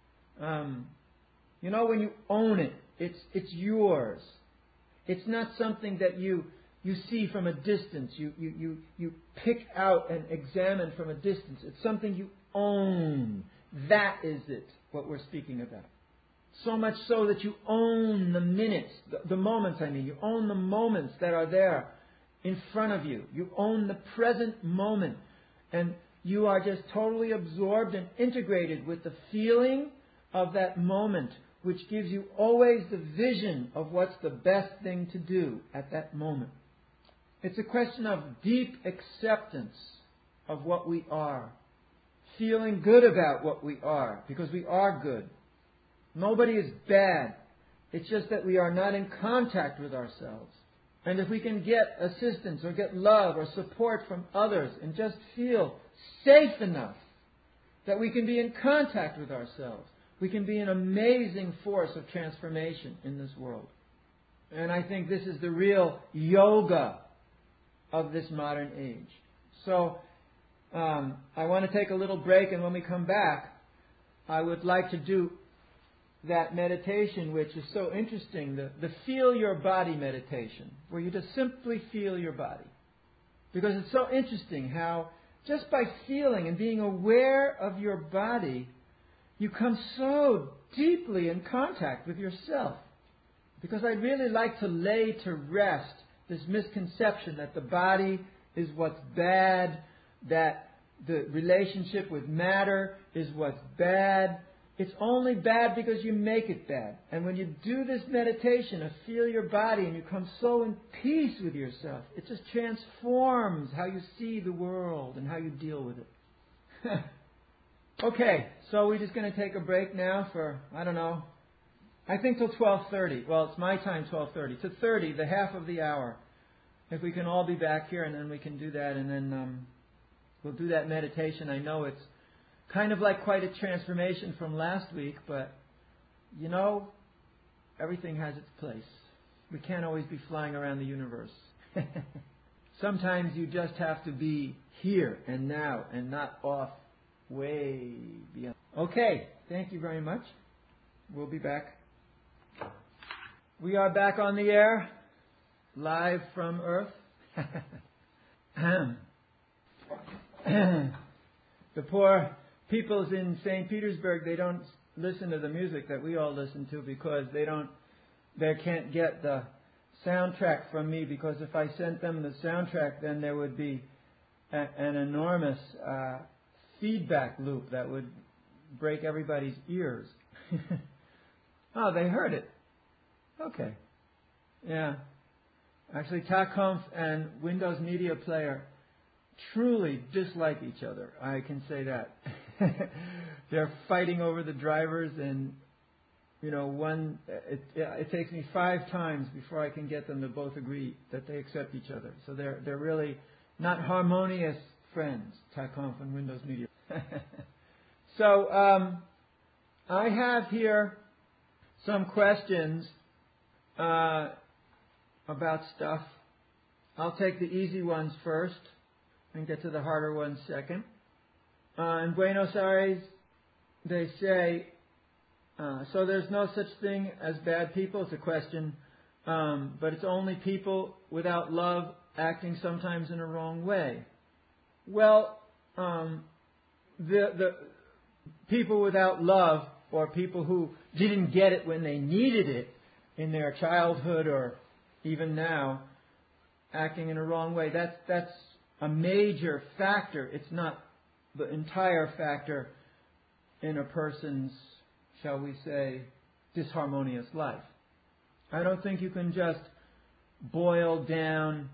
When you own it, it's yours. It's not something that you see from a distance. You pick out and examine from a distance. It's something you own. That is it, what we're speaking about. So much so that you own the minutes, the moments, you own the moments that are there in front of you. You own the present moment. And you are just totally absorbed and integrated with the feeling of that moment, which gives you always the vision of what's the best thing to do at that moment. It's a question of deep acceptance of what we are. Feeling good about what we are, because we are good. Nobody is bad. It's just that we are not in contact with ourselves. And if we can get assistance or get love or support from others and just feel safe enough that we can be in contact with ourselves, we can be an amazing force of transformation in this world. And I think this is the real yoga of this modern age. So, I want to take a little break, and when we come back, I would like to do that meditation, which is so interesting, the feel your body meditation, where you just simply feel your body. Because it's so interesting how just by feeling and being aware of your body, you come so deeply in contact with yourself. Because I'd really like to lay to rest this misconception that the body is what's bad, that the relationship with matter is what's bad, It's only bad because you make it bad. And when you do this meditation of feel your body and you come so in peace with yourself, it just transforms how you see the world and how you deal with it. Okay, so we're just going to take a break now for, I don't know, I think till 12:30. Well, it's my time, 12:30. To 30, the half of the hour. If we can all be back here, and then we can do that, and then we'll do that meditation. I know it's kind of like quite a transformation from last week, but, you know, everything has its place. We can't always be flying around the universe. Sometimes you just have to be here and now and not off way beyond. Okay, thank you very much. We'll be back. We are back on the air, live from Earth. The poor peoples in St. Petersburg, they don't listen to the music that we all listen to because they can't get the soundtrack from me, because if I sent them the soundtrack, then there would be an enormous feedback loop that would break everybody's ears. Oh, they heard it. Okay. Yeah. Actually, TACONF and Windows Media Player truly dislike each other. I can say that. They're fighting over the drivers, and you know, it takes me 5 times before I can get them to both agree that they accept each other. So they're really not harmonious friends, TACONF and Windows Media. So I have here some questions about stuff. I'll take the easy ones first and get to the harder ones second. In Buenos Aires, they say, so there's no such thing as bad people. It's a question, but it's only people without love acting sometimes in a wrong way. Well, the people without love, or people who didn't get it when they needed it in their childhood or even now, acting in a wrong way, that's a major factor. It's not the entire factor in a person's, shall we say, disharmonious life. I don't think you can just boil down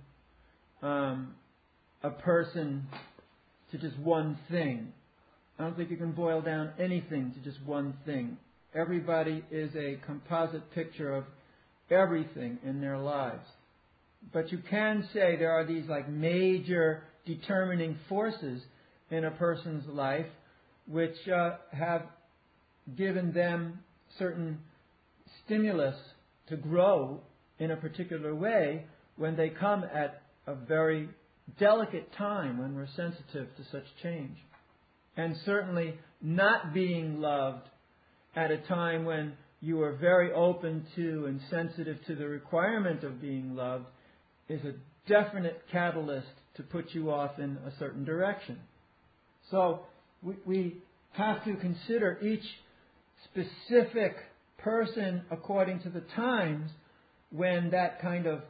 a person to just one thing. I don't think you can boil down anything to just one thing. Everybody is a composite picture of everything in their lives. But you can say there are these like major determining forces in a person's life which have given them certain stimulus to grow in a particular way when they come at a very delicate time when we're sensitive to such change. And certainly not being loved at a time when you are very open to and sensitive to the requirement of being loved is a definite catalyst to put you off in a certain direction. So we have to consider each specific person according to the times when that kind of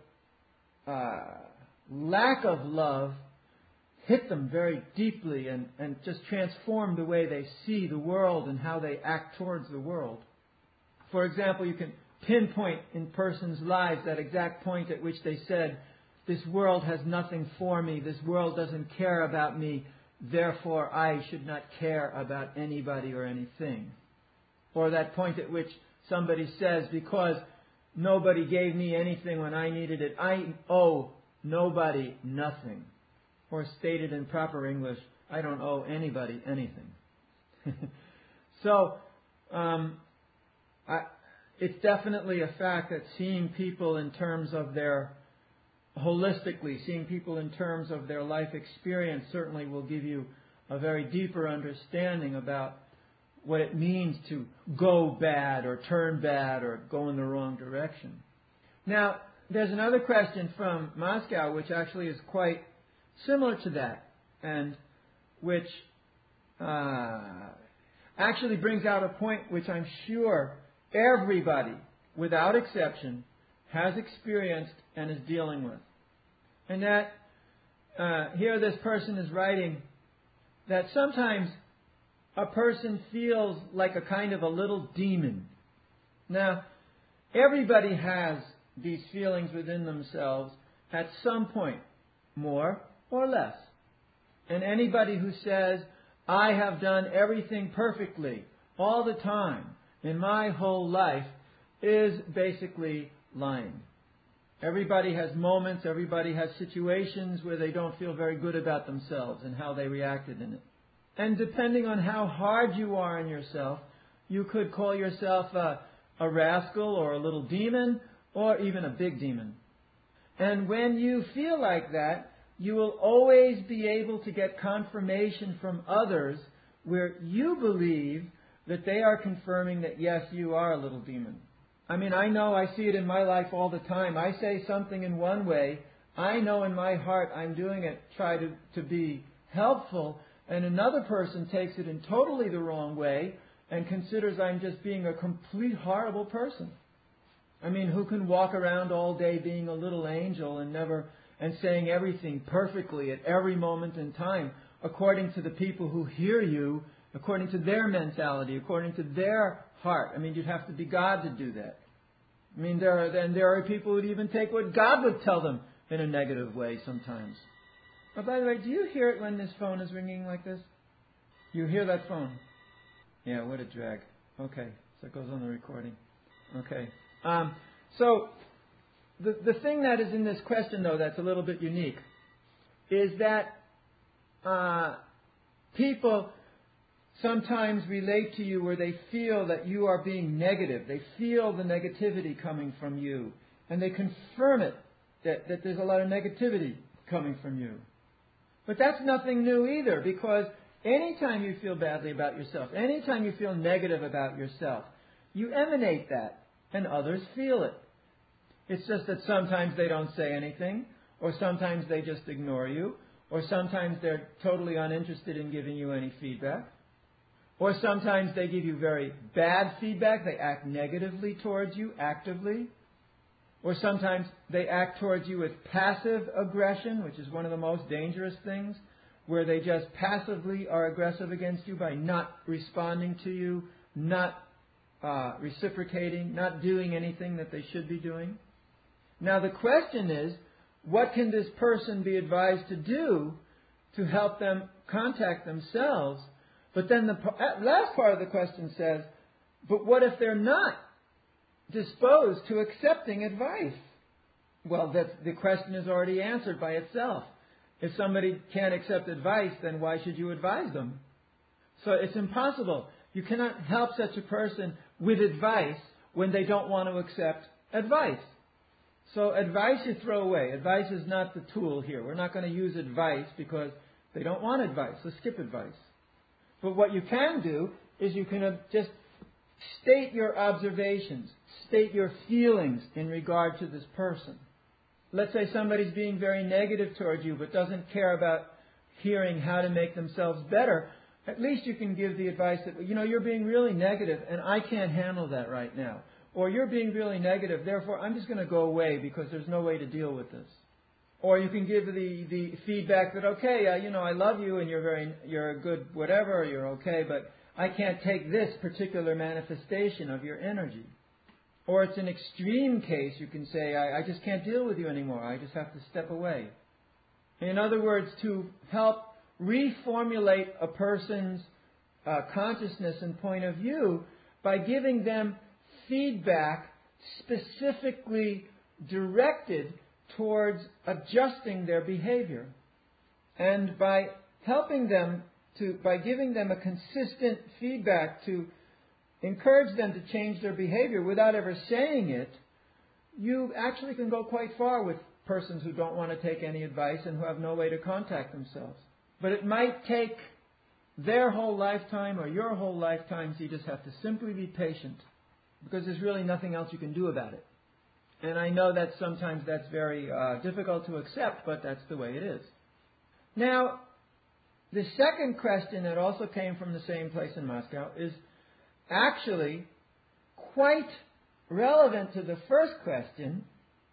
lack of love hit them very deeply and just transform the way they see the world and how they act towards the world. For example, you can pinpoint in persons' lives that exact point at which they said, this world has nothing for me, this world doesn't care about me, therefore I should not care about anybody or anything. Or that point at which somebody says, because nobody gave me anything when I needed it, I owe nobody nothing. Or stated in proper English, I don't owe anybody anything. So, it's definitely a fact that seeing people in terms of their, holistically, seeing people in terms of their life experience certainly will give you a very deeper understanding about what it means to go bad or turn bad or go in the wrong direction. Now, there's another question from Moscow which actually is quite similar to that, and which actually brings out a point which I'm sure everybody, without exception, has experienced and is dealing with. And that here this person is writing that sometimes a person feels like a kind of a little demon. Now, everybody has these feelings within themselves at some point, more or less. And anybody who says, I have done everything perfectly all the time in my whole life is basically lying. Everybody has moments, everybody has situations where they don't feel very good about themselves and how they reacted in it. And depending on how hard you are on yourself, you could call yourself a rascal or a little demon or even a big demon. And when you feel like that, you will always be able to get confirmation from others where you believe that they are confirming that, yes, you are a little demon. I mean, I know, I see it in my life all the time. I say something in one way. I know in my heart I'm doing it, try to be helpful, and another person takes it in totally the wrong way and considers I'm just being a complete horrible person. I mean, who can walk around all day being a little angel and saying everything perfectly at every moment in time, according to the people who hear you, according to their mentality, according to their heart? I mean, you'd have to be God to do that. I mean, there are people who would even take what God would tell them in a negative way sometimes. Oh, by the way, do you hear it when this phone is ringing like this? You hear that phone? Yeah, what a drag. Okay, so it goes on the recording. Okay. So the thing that is in this question, though, that's a little bit unique, is that people sometimes relate to you where they feel that you are being negative. They feel the negativity coming from you. And they confirm it, that there's a lot of negativity coming from you. But that's nothing new either, because anytime you feel badly about yourself, anytime you feel negative about yourself, you emanate that, and others feel it. It's just that sometimes they don't say anything, or sometimes they just ignore you, or sometimes they're totally uninterested in giving you any feedback. Or sometimes they give you very bad feedback. They act negatively towards you, actively. Or sometimes they act towards you with passive aggression, which is one of the most dangerous things, where they just passively are aggressive against you by not responding to you, not reciprocating, not doing anything that they should be doing. Now the question is, what can this person be advised to do to help them contact themselves? But then the last part of the question says, but what if they're not disposed to accepting advice? Well, the question is already answered by itself. If somebody can't accept advice, then why should you advise them? So it's impossible. You cannot help such a person with advice when they don't want to accept advice. So advice you throw away. Advice is not the tool here. We're not going to use advice because they don't want advice. So skip advice. But what you can do is you can just state your observations, state your feelings in regard to this person. Let's say somebody's being very negative towards you but doesn't care about hearing how to make themselves better. At least you can give the advice that, you're being really negative and I can't handle that right now. Or you're being really negative, therefore I'm just going to go away because there's no way to deal with this. Or you can give the feedback that, okay, I love you and you're a good whatever, you're okay, but I can't take this particular manifestation of your energy. Or it's an extreme case, you can say, I just can't deal with you anymore, I just have to step away. In other words, to help reformulate a person's consciousness and point of view by giving them feedback specifically directed towards adjusting their behavior. And by helping them by giving them a consistent feedback to encourage them to change their behavior without ever saying it, you actually can go quite far with persons who don't want to take any advice and who have no way to contact themselves. But it might take their whole lifetime or your whole lifetime, so you just have to simply be patient, because there's really nothing else you can do about it. And I know that sometimes that's very difficult to accept, but that's the way it is. Now, the second question that also came from the same place in Moscow is actually quite relevant to the first question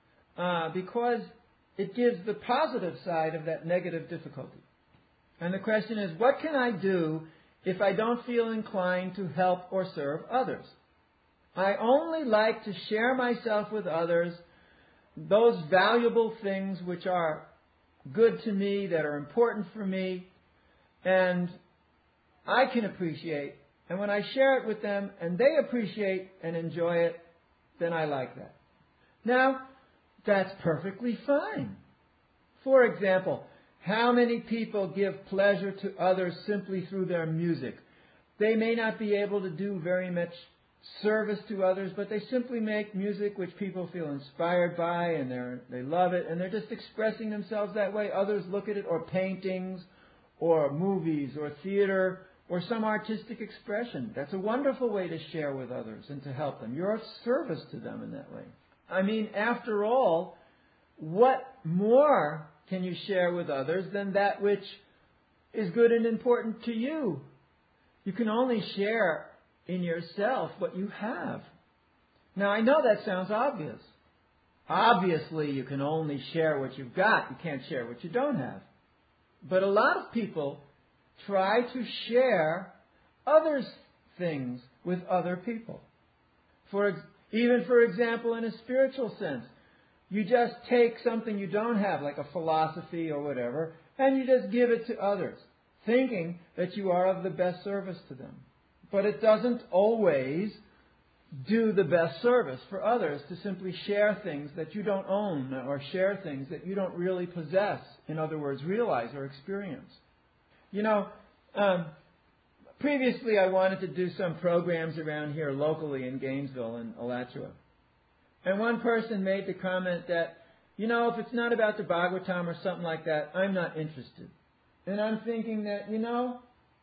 because it gives the positive side of that negative difficulty. And the question is, what can I do if I don't feel inclined to help or serve others. I only like to share myself with others, those valuable things which are good to me, that are important for me, and I can appreciate. And when I share it with them and they appreciate and enjoy it, then I like that. Now, that's perfectly fine. For example, how many people give pleasure to others simply through their music? They may not be able to do very much service to others, but they simply make music which people feel inspired by, and they love it, and they're just expressing themselves that way. Others look at it, or paintings, or movies, or theater, or some artistic expression. That's a wonderful way to share with others and to help them. You're of service to them in that way. I mean, after all, what more can you share with others than that which is good and important to you? You can only share in yourself what you have. Now, I know that sounds obvious. Obviously, you can only share what you've got. You can't share what you don't have. But a lot of people try to share others' things with other people. Even, for example, in a spiritual sense, you just take something you don't have, like a philosophy or whatever, and you just give it to others, thinking that you are of the best service to them. But it doesn't always do the best service for others to simply share things that you don't own, or share things that you don't really possess. In other words, realize or experience. You know, previously I wanted to do some programs around here locally in Gainesville and Alachua. And one person made the comment that, you know, if it's not about the Bhagavatam or something like that, I'm not interested. And I'm thinking that, you know,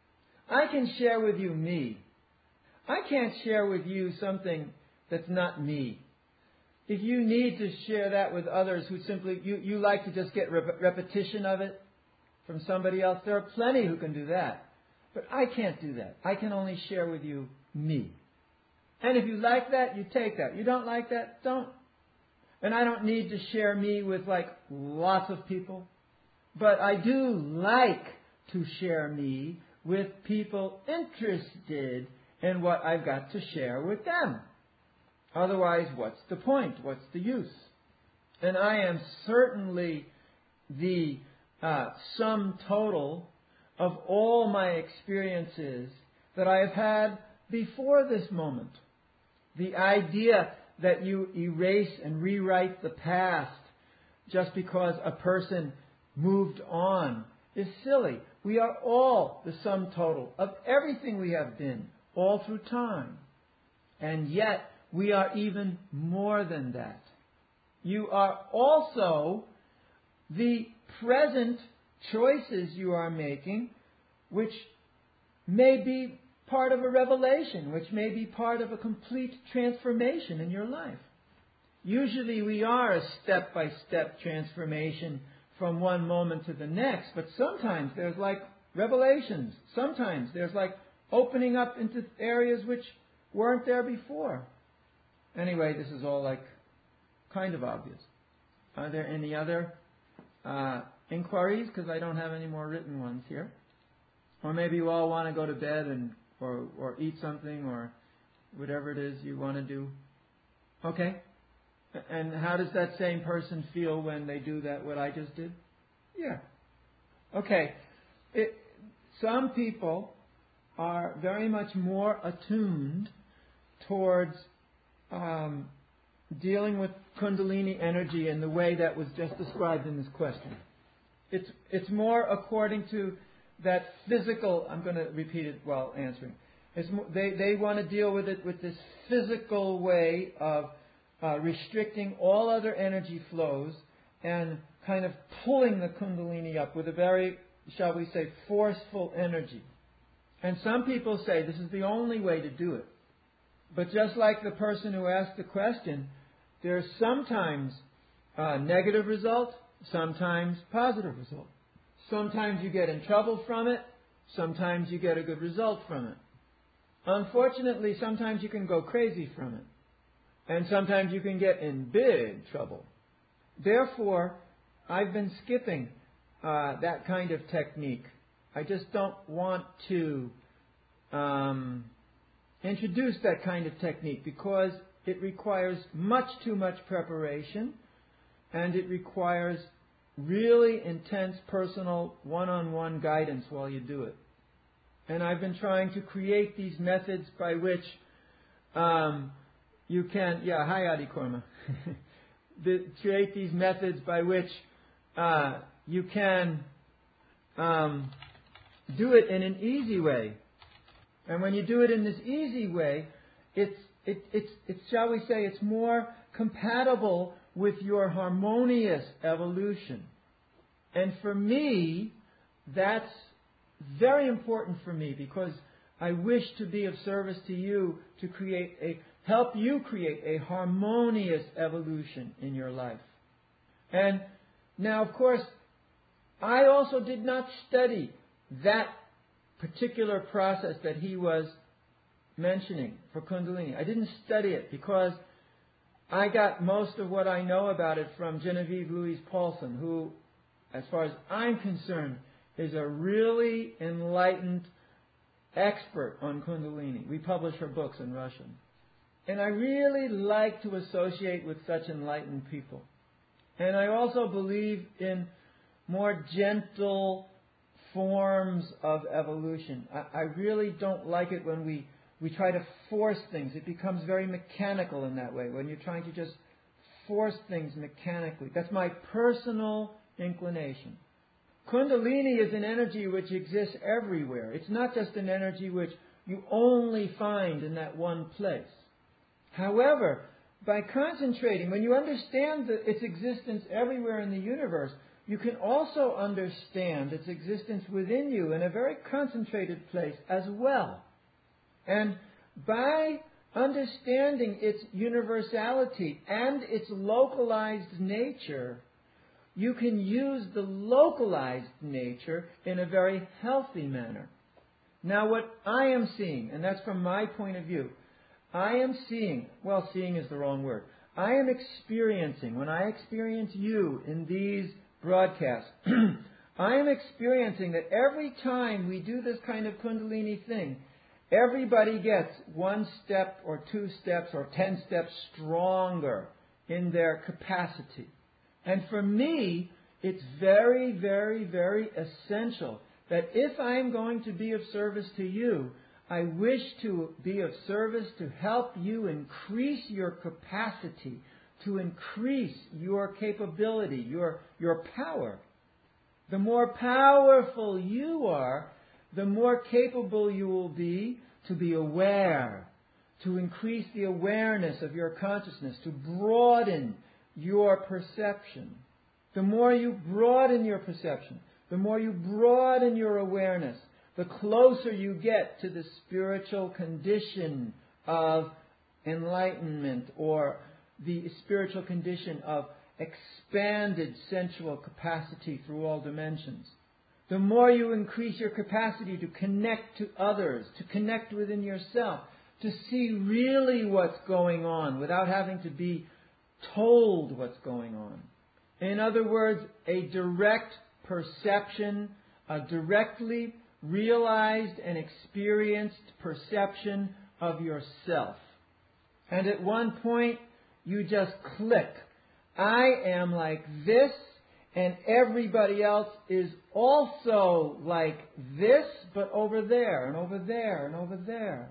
I can share with you me. I can't share with you something that's not me. If you need to share that with others who simply, you like to just get repetition of it from somebody else, there are plenty who can do that. But I can't do that. I can only share with you me. And if you like that, you take that. You don't like that, don't. And I don't need to share me with like lots of people. But I do like to share me with people interested in what I've got to share with them. Otherwise, what's the point? What's the use? And I am certainly the sum total of all my experiences that I have had before this moment. The idea that you erase and rewrite the past just because a person moved on is silly. We are all the sum total of everything we have been, all through time. And yet, we are even more than that. You are also the present choices you are making, which may be part of a revelation, which may be part of a complete transformation in your life. Usually we are a step-by-step transformation from one moment to the next, but sometimes there's like revelations. Sometimes there's like opening up into areas which weren't there before. Anyway, this is all like kind of obvious. Are there any other inquiries? Because I don't have any more written ones here. Or maybe you all want to go to bed or eat something or whatever it is you want to do. Okay? And how does that same person feel when they do that, what I just did? Yeah. Okay. Some people are very much more attuned towards dealing with Kundalini energy in the way that was just described in this question. It's more according to that physical, I'm going to repeat it while answering. They want to deal with it with this physical way of restricting all other energy flows and kind of pulling the Kundalini up with a very, shall we say, forceful energy. And some people say this is the only way to do it. But just like the person who asked the question, there's sometimes a negative result, sometimes positive result. Sometimes you get in trouble from it, sometimes you get a good result from it. Unfortunately, sometimes you can go crazy from it. And sometimes you can get in big trouble. Therefore, I've been skipping that kind of technique. I just don't want to introduced that kind of technique because it requires much too much preparation and it requires really intense personal one-on-one guidance while you do it. And I've been trying to create these methods by which you can... Yeah, hi Adi Korma. Create these methods by which you can do it in an easy way. And when you do it in this easy way, it's shall we say, it's more compatible with your harmonious evolution. And for me, that's very important for me because I wish to be of service to you to help you create a harmonious evolution in your life. And now, of course, I also did not study that particular process that he was mentioning for Kundalini. I didn't study it because I got most of what I know about it from Genevieve Louise Paulson, who, as far as I'm concerned, is a really enlightened expert on Kundalini. We publish her books in Russian. And I really like to associate with such enlightened people. And I also believe in more gentle forms of evolution. I really don't like it when we try to force things. It becomes very mechanical in that way, when you're trying to just force things mechanically. That's my personal inclination. Kundalini is an energy which exists everywhere. It's not just an energy which you only find in that one place. However, by concentrating, when you understand its existence everywhere in the universe, you can also understand its existence within you in a very concentrated place as well. And by understanding its universality and its localized nature, you can use the localized nature in a very healthy manner. Now what I am seeing, and that's from my point of view, I am seeing, well, seeing is the wrong word. I am experiencing, when I experience you in these broadcasts, I am experiencing that every time we do this kind of Kundalini thing, everybody gets 1 step or 2 steps or 10 steps stronger in their capacity. And for me, it's very, very, very essential that if I am going to be of service to you, I wish to be of service to help you increase your capacity, to increase your capability, your power. The more powerful you are, the more capable you will be to be aware, to increase the awareness of your consciousness, to broaden your perception. The more you broaden your perception, the more you broaden your awareness, the closer you get to the spiritual condition of enlightenment or the spiritual condition of expanded sensual capacity through all dimensions. The more you increase your capacity to connect to others, to connect within yourself, to see really what's going on without having to be told what's going on. In other words, a direct perception, a directly realized and experienced perception of yourself. And at one point, you just click. I am like this, and everybody else is also like this, but over there, and over there, and over there.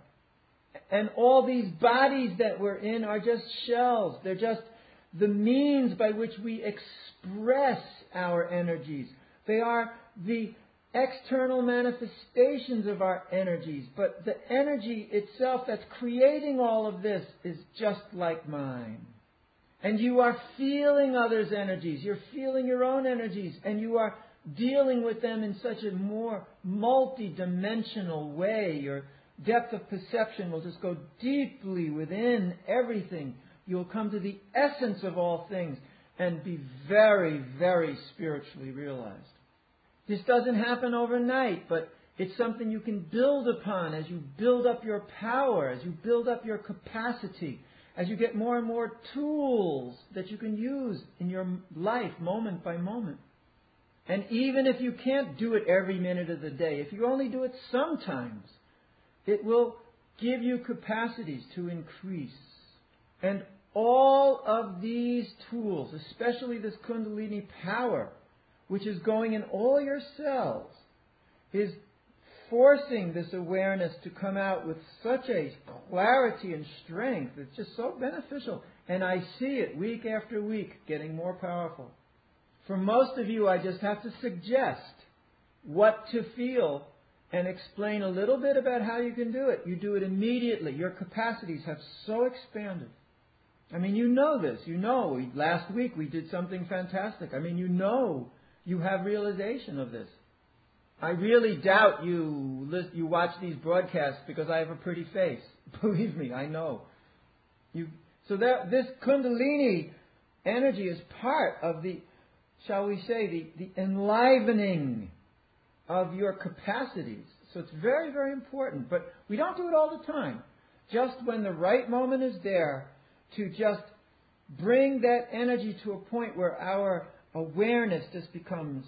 And all these bodies that we're in are just shells. They're just the means by which we express our energies. They are the external manifestations of our energies. But the energy itself that's creating all of this is just like mine. And you are feeling others' energies. You're feeling your own energies. And you are dealing with them in such a more multi-dimensional way. Your depth of perception will just go deeply within everything. You'll come to the essence of all things and be very, very spiritually realized. This doesn't happen overnight, but it's something you can build upon as you build up your power, as you build up your capacity, as you get more and more tools that you can use in your life moment by moment. And even if you can't do it every minute of the day, if you only do it sometimes, It will give you capacities to increase. And all of these tools, especially this Kundalini power, which is going in all your cells, is forcing this awareness to come out with such a clarity and strength. It's just so beneficial. And I see it week after week getting more powerful. For most of you, I just have to suggest what to feel and explain a little bit about how you can do it. You do it immediately. Your capacities have so expanded. I mean, you know this. You know, last week we did something fantastic. I mean, you know, you have realization of this. I really doubt you watch these broadcasts because I have a pretty face. Believe me, I know. This Kundalini energy is part of the, shall we say, the enlivening of your capacities. So it's very, very important. But we don't do it all the time. Just when the right moment is there to just bring that energy to a point where our awareness just becomes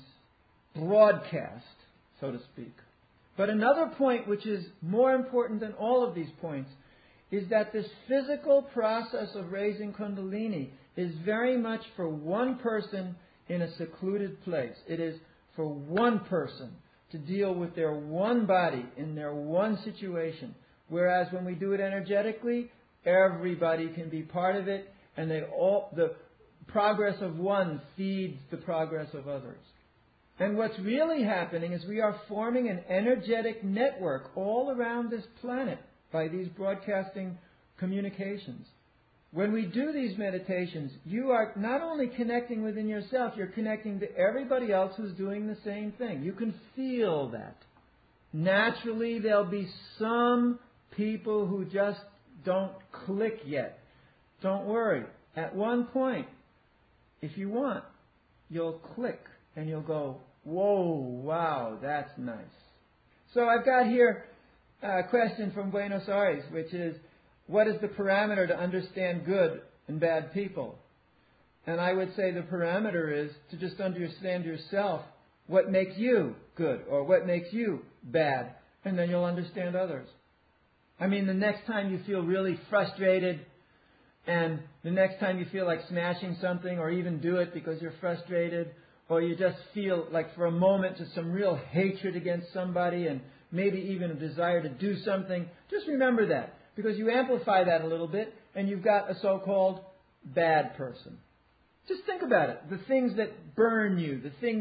broadcast, so to speak. But another point which is more important than all of these points is that this physical process of raising Kundalini is very much for one person in a secluded place. It is for one person to deal with their one body in their one situation. Whereas when we do it energetically, everybody can be part of it, and the progress of one feeds the progress of others. And what's really happening is we are forming an energetic network all around this planet by these broadcasting communications. When we do these meditations, you are not only connecting within yourself, you're connecting to everybody else who's doing the same thing. You can feel that. Naturally, there'll be some people who just don't click yet. Don't worry. At one point, if you want, you'll click and you'll go, whoa, wow, that's nice. So I've got here a question from Buenos Aires, which is, what is the parameter to understand good and bad people? And I would say the parameter is to just understand yourself, what makes you good or what makes you bad, and then you'll understand others. I mean, the next time you feel really frustrated, and the next time you feel like smashing something or even do it because you're frustrated, or you just feel like for a moment just some real hatred against somebody and maybe even a desire to do something, just remember that. Because you amplify that a little bit and you've got a so-called bad person. Just think about it. The things that burn you, the things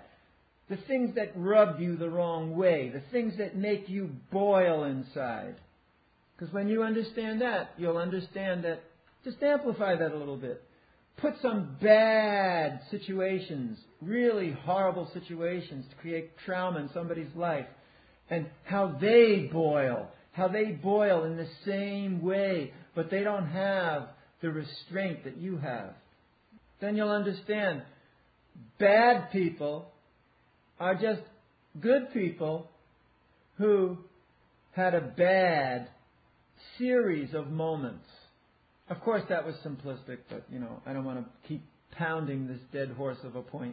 that rub you the wrong way, the things that make you boil inside. Because when you understand that, you'll understand that, just amplify that a little bit. Put some bad situations, really horrible situations to create trauma in somebody's life, and how they boil in the same way, but they don't have the restraint that you have. Then you'll understand bad people are just good people who had a bad series of moments. Of course, that was simplistic, but, I don't want to keep pounding this dead horse of a point.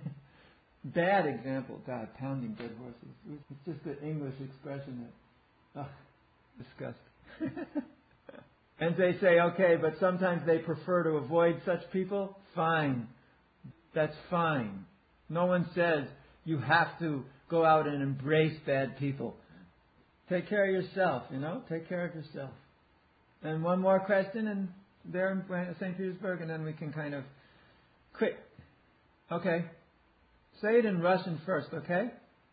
Bad example. God, pounding dead horses. It's just an English expression that, disgust. And they say, okay, but sometimes they prefer to avoid such people. Fine. That's fine. No one says you have to go out and embrace bad people. Take care of yourself, Take care of yourself. And one more question, and there in St. Petersburg, and then we can kind of quit. Okay. Say it in Russian first, okay?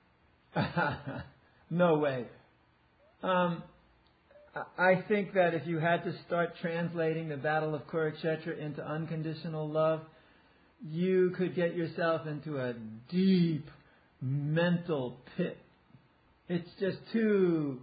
No way. I think that if you had to start translating the Battle of Kurukshetra into unconditional love, you could get yourself into a deep mental pit. It's just too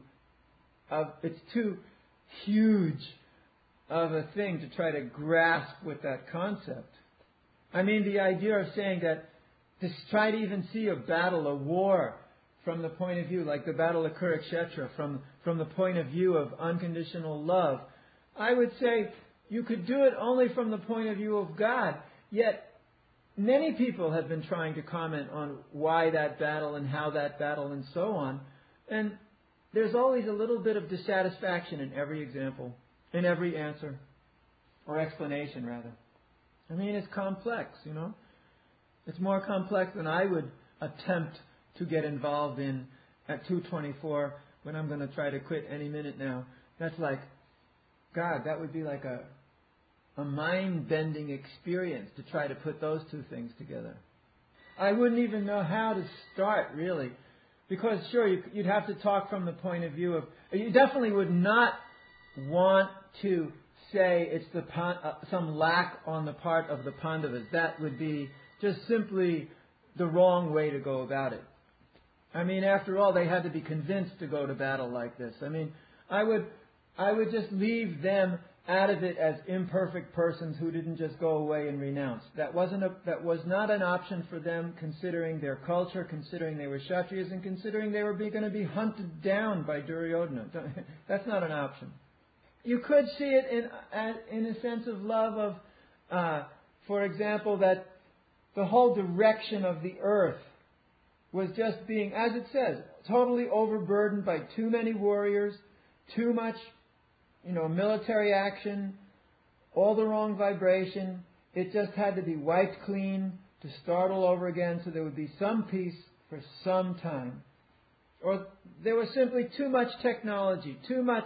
huge of a thing to try to grasp with that concept. I mean, the idea of saying that to try to even see a battle, a war, from the point of view, like the Battle of Kurukshetra, from the point of view of unconditional love, I would say you could do it only from the point of view of God. Yet, many people have been trying to comment on why that battle and how that battle and so on. And there's always a little bit of dissatisfaction in every example, in every answer, or explanation rather. I mean, it's complex, you know. It's more complex than I would attempt to get involved in at 2:24 when I'm going to try to quit any minute now. That's like, God, that would be like a mind-bending experience to try to put those two things together. I wouldn't even know how to start, really. Because, sure, you'd have to talk from the point of view of... You definitely would not want to say it's some lack on the part of the Pandavas. That would be just simply the wrong way to go about it. I mean, after all, they had to be convinced to go to battle like this. I mean, I would just leave them out of it as imperfect persons who didn't just go away and renounce. That was not an option for them, considering their culture, considering they were Kshatriyas, and considering they were going to be hunted down by Duryodhana. That's not an option. You could see it in a sense of love of, for example, that the whole direction of the earth was just being, as it says, totally overburdened by too many warriors, too much, military action, all the wrong vibration. It just had to be wiped clean to start all over again, so there would be some peace for some time. Or there was simply too much technology, too much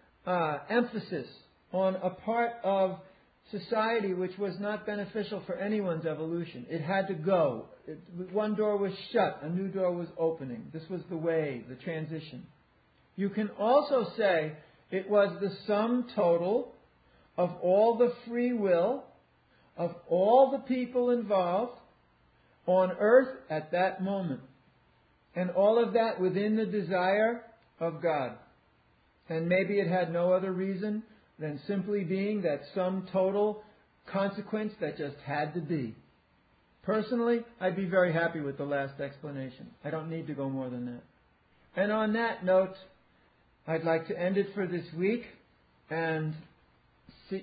emphasis on a part of society which was not beneficial for anyone's evolution. It had to go. One door was shut, a new door was opening. This was the way, the transition. You can also say it was the sum total of all the free will of all the people involved on earth at that moment. And all of that within the desire of God. And maybe it had no other reason than simply being that sum total consequence that just had to be. Personally, I'd be very happy with the last explanation. I don't need to go more than that. And on that note, I'd like to end it for this week and see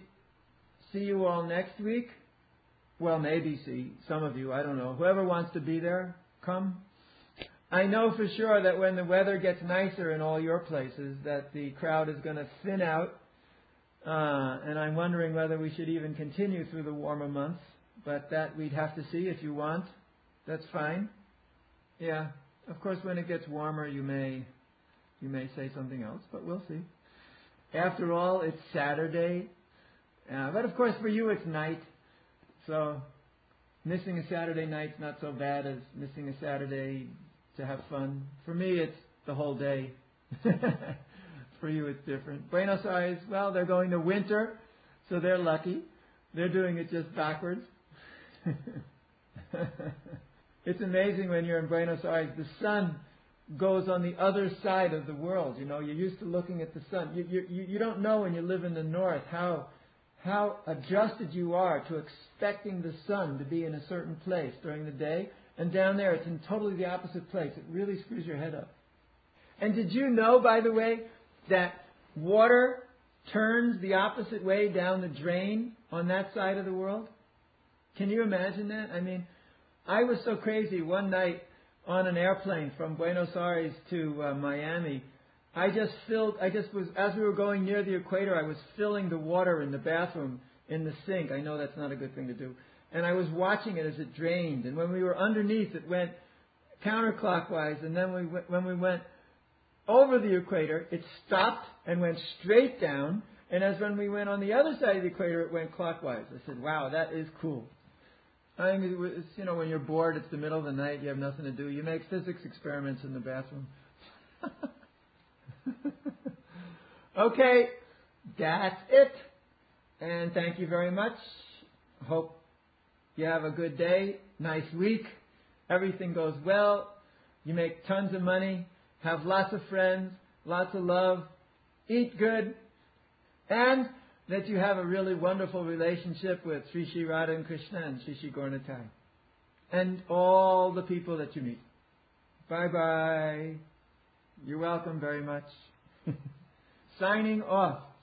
you all next week. Well, maybe see some of you, I don't know. Whoever wants to be there, come. I know for sure that when the weather gets nicer in all your places, that the crowd is going to thin out. And I'm wondering whether we should even continue through the warmer months. But that we'd have to see if you want. That's fine. Yeah. Of course, when it gets warmer, you may say something else, but we'll see. After all, it's Saturday. But of course, for you, it's night. So, missing a Saturday night's not so bad as missing a Saturday to have fun. For me, it's the whole day. For you, it's different. Buenos Aires, well, they're going to winter, so they're lucky. They're doing it just backwards. It's amazing when you're in Buenos Aires, the sun goes on the other side of the world. You're used to looking at the sun. You don't know when you live in the north how adjusted you are to expecting the sun to be in a certain place during the day. And down there, it's in totally the opposite place. It really screws your head up. And did you know, by the way, that water turns the opposite way down the drain on that side of the world? Can you imagine that? I mean, I was so crazy one night on an airplane from Buenos Aires to Miami. As we were going near the equator, I was filling the water in the bathroom in the sink. I know that's not a good thing to do. And I was watching it as it drained. And when we were underneath, it went counterclockwise. And then when we went over the equator, it stopped and went straight down. And when we went on the other side of the equator, it went clockwise. I said, wow, that is cool. I mean, it's, when you're bored, it's the middle of the night, you have nothing to do. You make physics experiments in the bathroom. Okay, that's it. And thank you very much. Hope you have a good day, nice week. Everything goes well. You make tons of money. Have lots of friends, lots of love. Eat good. And that you have a really wonderful relationship with Sri Sri Radha and Krishna and Sri Sri Gaura Nitai. And all the people that you meet. Bye-bye. You're welcome very much. Signing off.